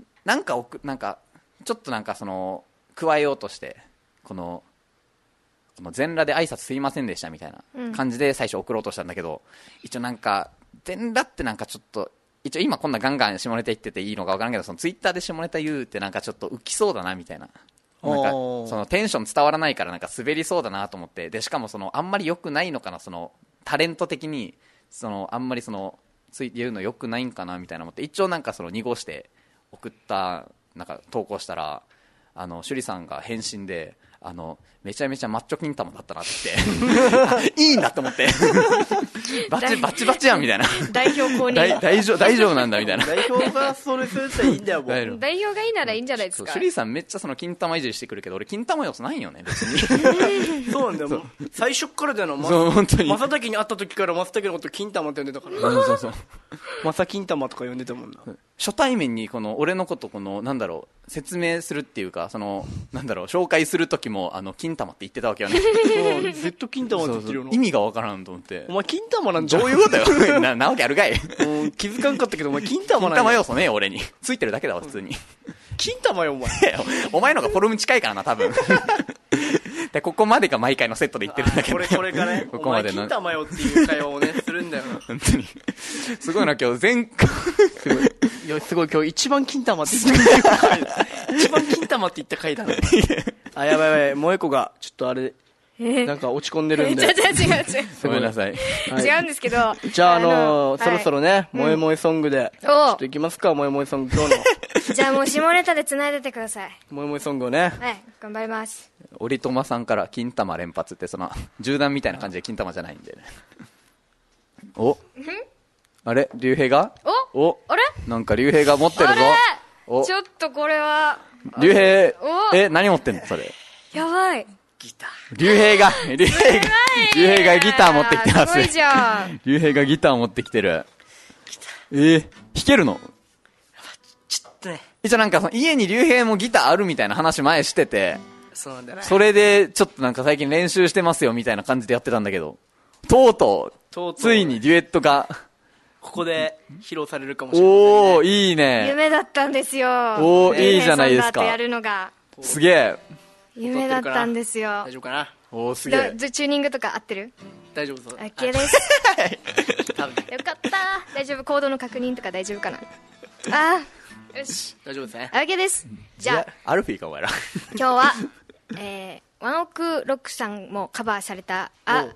ちょっとなんかその、加えようとして、この全裸で挨拶すいませんでしたみたいな感じで最初送ろうとしたんだけど、一応なんか全裸ってなんかちょっと一応今こんなガンガン下ネタ言ってていいのか分からんけど、そのツイッターで下ネタ言うってなんかちょっと浮きそうだなみたいな、なんかそのテンション伝わらないからなんか滑りそうだなと思って、でしかもそのあんまり良くないのかな、そのタレント的にそのあんまりその言うの良くないんかなみたいな思って、一応なんかその濁して送ったなんか投稿したら、趣里さんが返信でめちゃめちゃマッチョ金玉だったなって言っていいんだと思ってバチバチやんみたいな代表公認大丈夫なんだみたいな代表がそれするといいんだよもう代表がいいならいいんじゃないですか。 趣里さんめっちゃその金玉いじりしてくるけど、俺金玉要素ないよね別にそうなんだよ、最初からだよな。 そう本当に正竹に会った時から正竹のこと金玉って呼んでたから、 そう正金玉とか呼んでたもんな。 初対面にこの俺のことなんだろう説明するっていうか、そのなんだろう紹介する時も金玉って言ってたわけよねずっと金玉って言ってるよな。 意味がわからんと思って、 お前金玉なんじゃん。 どういうことよなわけあるかい気づかんかったけどお前金玉なんや。 金玉要素ね俺についてるだけだわ普通に金玉よお前お前のがフォルム近いからな多分でここまでが毎回のセットで言ってるんだけど、 これがねここまでお前金玉よっていう会話をねするんだよ本当にすごいな今日前回すごい今日一番金玉って言った回一番金玉って言った回だなあ、やばい萌子がちょっとあれなんか落ち込んでるんで違うごめんなさい、 はい、違うんですけど、 じゃあそろそろね萌え萌えソングでちょっといきますか。萌え萌えソング今日のじゃあもう下ネタで繋いでてください。 萌え萌えソングをね、 はい頑張ります。 オリトマさんから金玉連発ってその銃弾みたいな感じで金玉じゃないんで、ね、おあれ竜兵があれなんか竜兵が持ってるぞ。 おちょっとこれは竜兵何持ってんのそれ。 やばいギター。 竜兵がギター持ってきてます。 すごいじゃん。 竜兵がギター持ってきてる。弾けるの？ ちょっとね。 一応なんか家に竜兵もギターあるみたいな話前してて、 そうなんだね。 それでちょっとなんか最近練習してますよみたいな感じでやってたんだけど、とうとうついにデュエットがここで披露されるかもしれませんね。 おーいいね。 夢だったんですよ。 おーいいじゃないですか。 やるのがすげえ。 夢だったんですよ。 大丈夫かな。 おーすげえ。 チューニングとか合ってる？ 大丈夫そう。 OK です。よかった。大丈夫。コードの確認とか大丈夫かな。よし。 大丈夫ですね。 OK です。じゃあアルフィーかお前ら。 今日はワンオクロックさんもカバーされた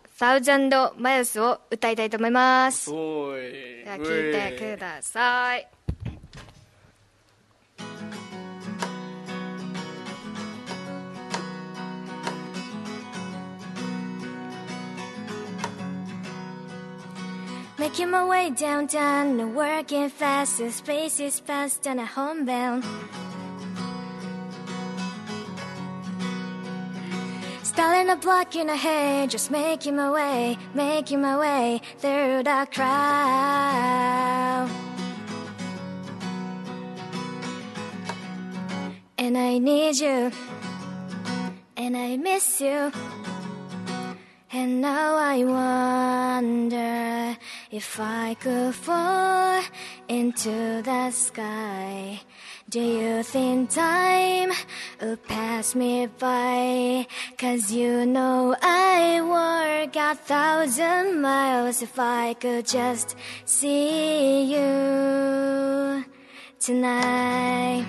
1000 Miles を歌いたいと思います。 おーい。 では聴いてください。Making my way downtown and working fast, the space is fast and I'm homebound. Starting a block in a head, just making my way through the crowd. And I need you, and I miss you. And now I wonder if I could fall into the sky. Do you think time will pass me by? 'Cause you know I walk 1,000 miles if I could just see you tonight.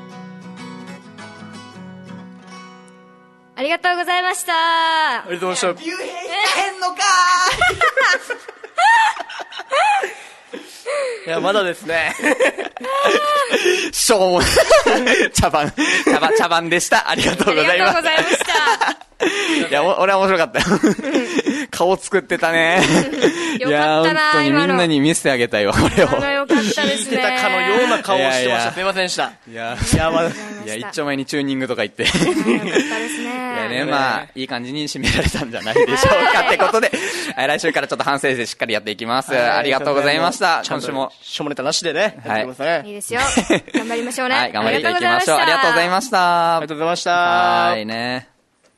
ありがとうございました。 ありがとうございました。 竜兵へんのかいやまだですね。 しょうも茶番でした。ありがとうございます。 ありがとうございました。 いや俺は面白かったよ。 顔作ってたね。 よかったな、 いや、本当にみんなに見せてあげたいわ、これを。 よかったですね。 見てたかのような顔をしてました。すいませんでした。 いや、一丁前にチューニングとか言って。よかったですね。 いやね、まあ、いい感じに締められたんじゃないでしょうか。ってことで、来週からちょっと反省でしっかりやっていきます。ありがとうございました。今週も。 しょもネタなしでね。 はい。 いいですよ。頑張りましょうね。 はい、頑張っていきましょう。ありがとうございました。 ありがとうございました。 はいね。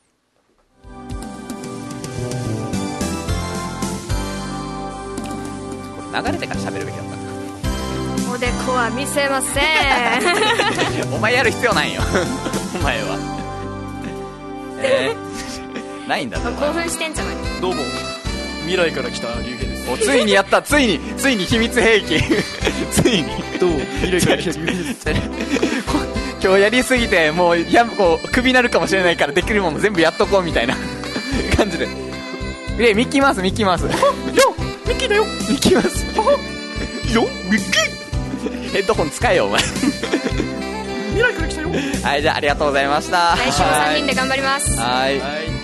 流れてから喋るべきだった。 おでこは見せません。 お前やる必要ないよ。お前は。ないんだぞ。 興奮してんじゃない。 どうも。未来から来た竜兵です。 お、ついにやった。ついに秘密兵器。ついに。 どうも。未来から来た竜兵です。 今日やりすぎてもうクビになるかもしれないからできるもん全部やっとこうみたいな感じで。ミッキーマウス。よミッキーだよ。ミッキーマウス。よミッキー。ヘッドホン使えよお前。 未来から来たよ。 はい、じゃあありがとうございました。 来週も3人で頑張ります。 はい。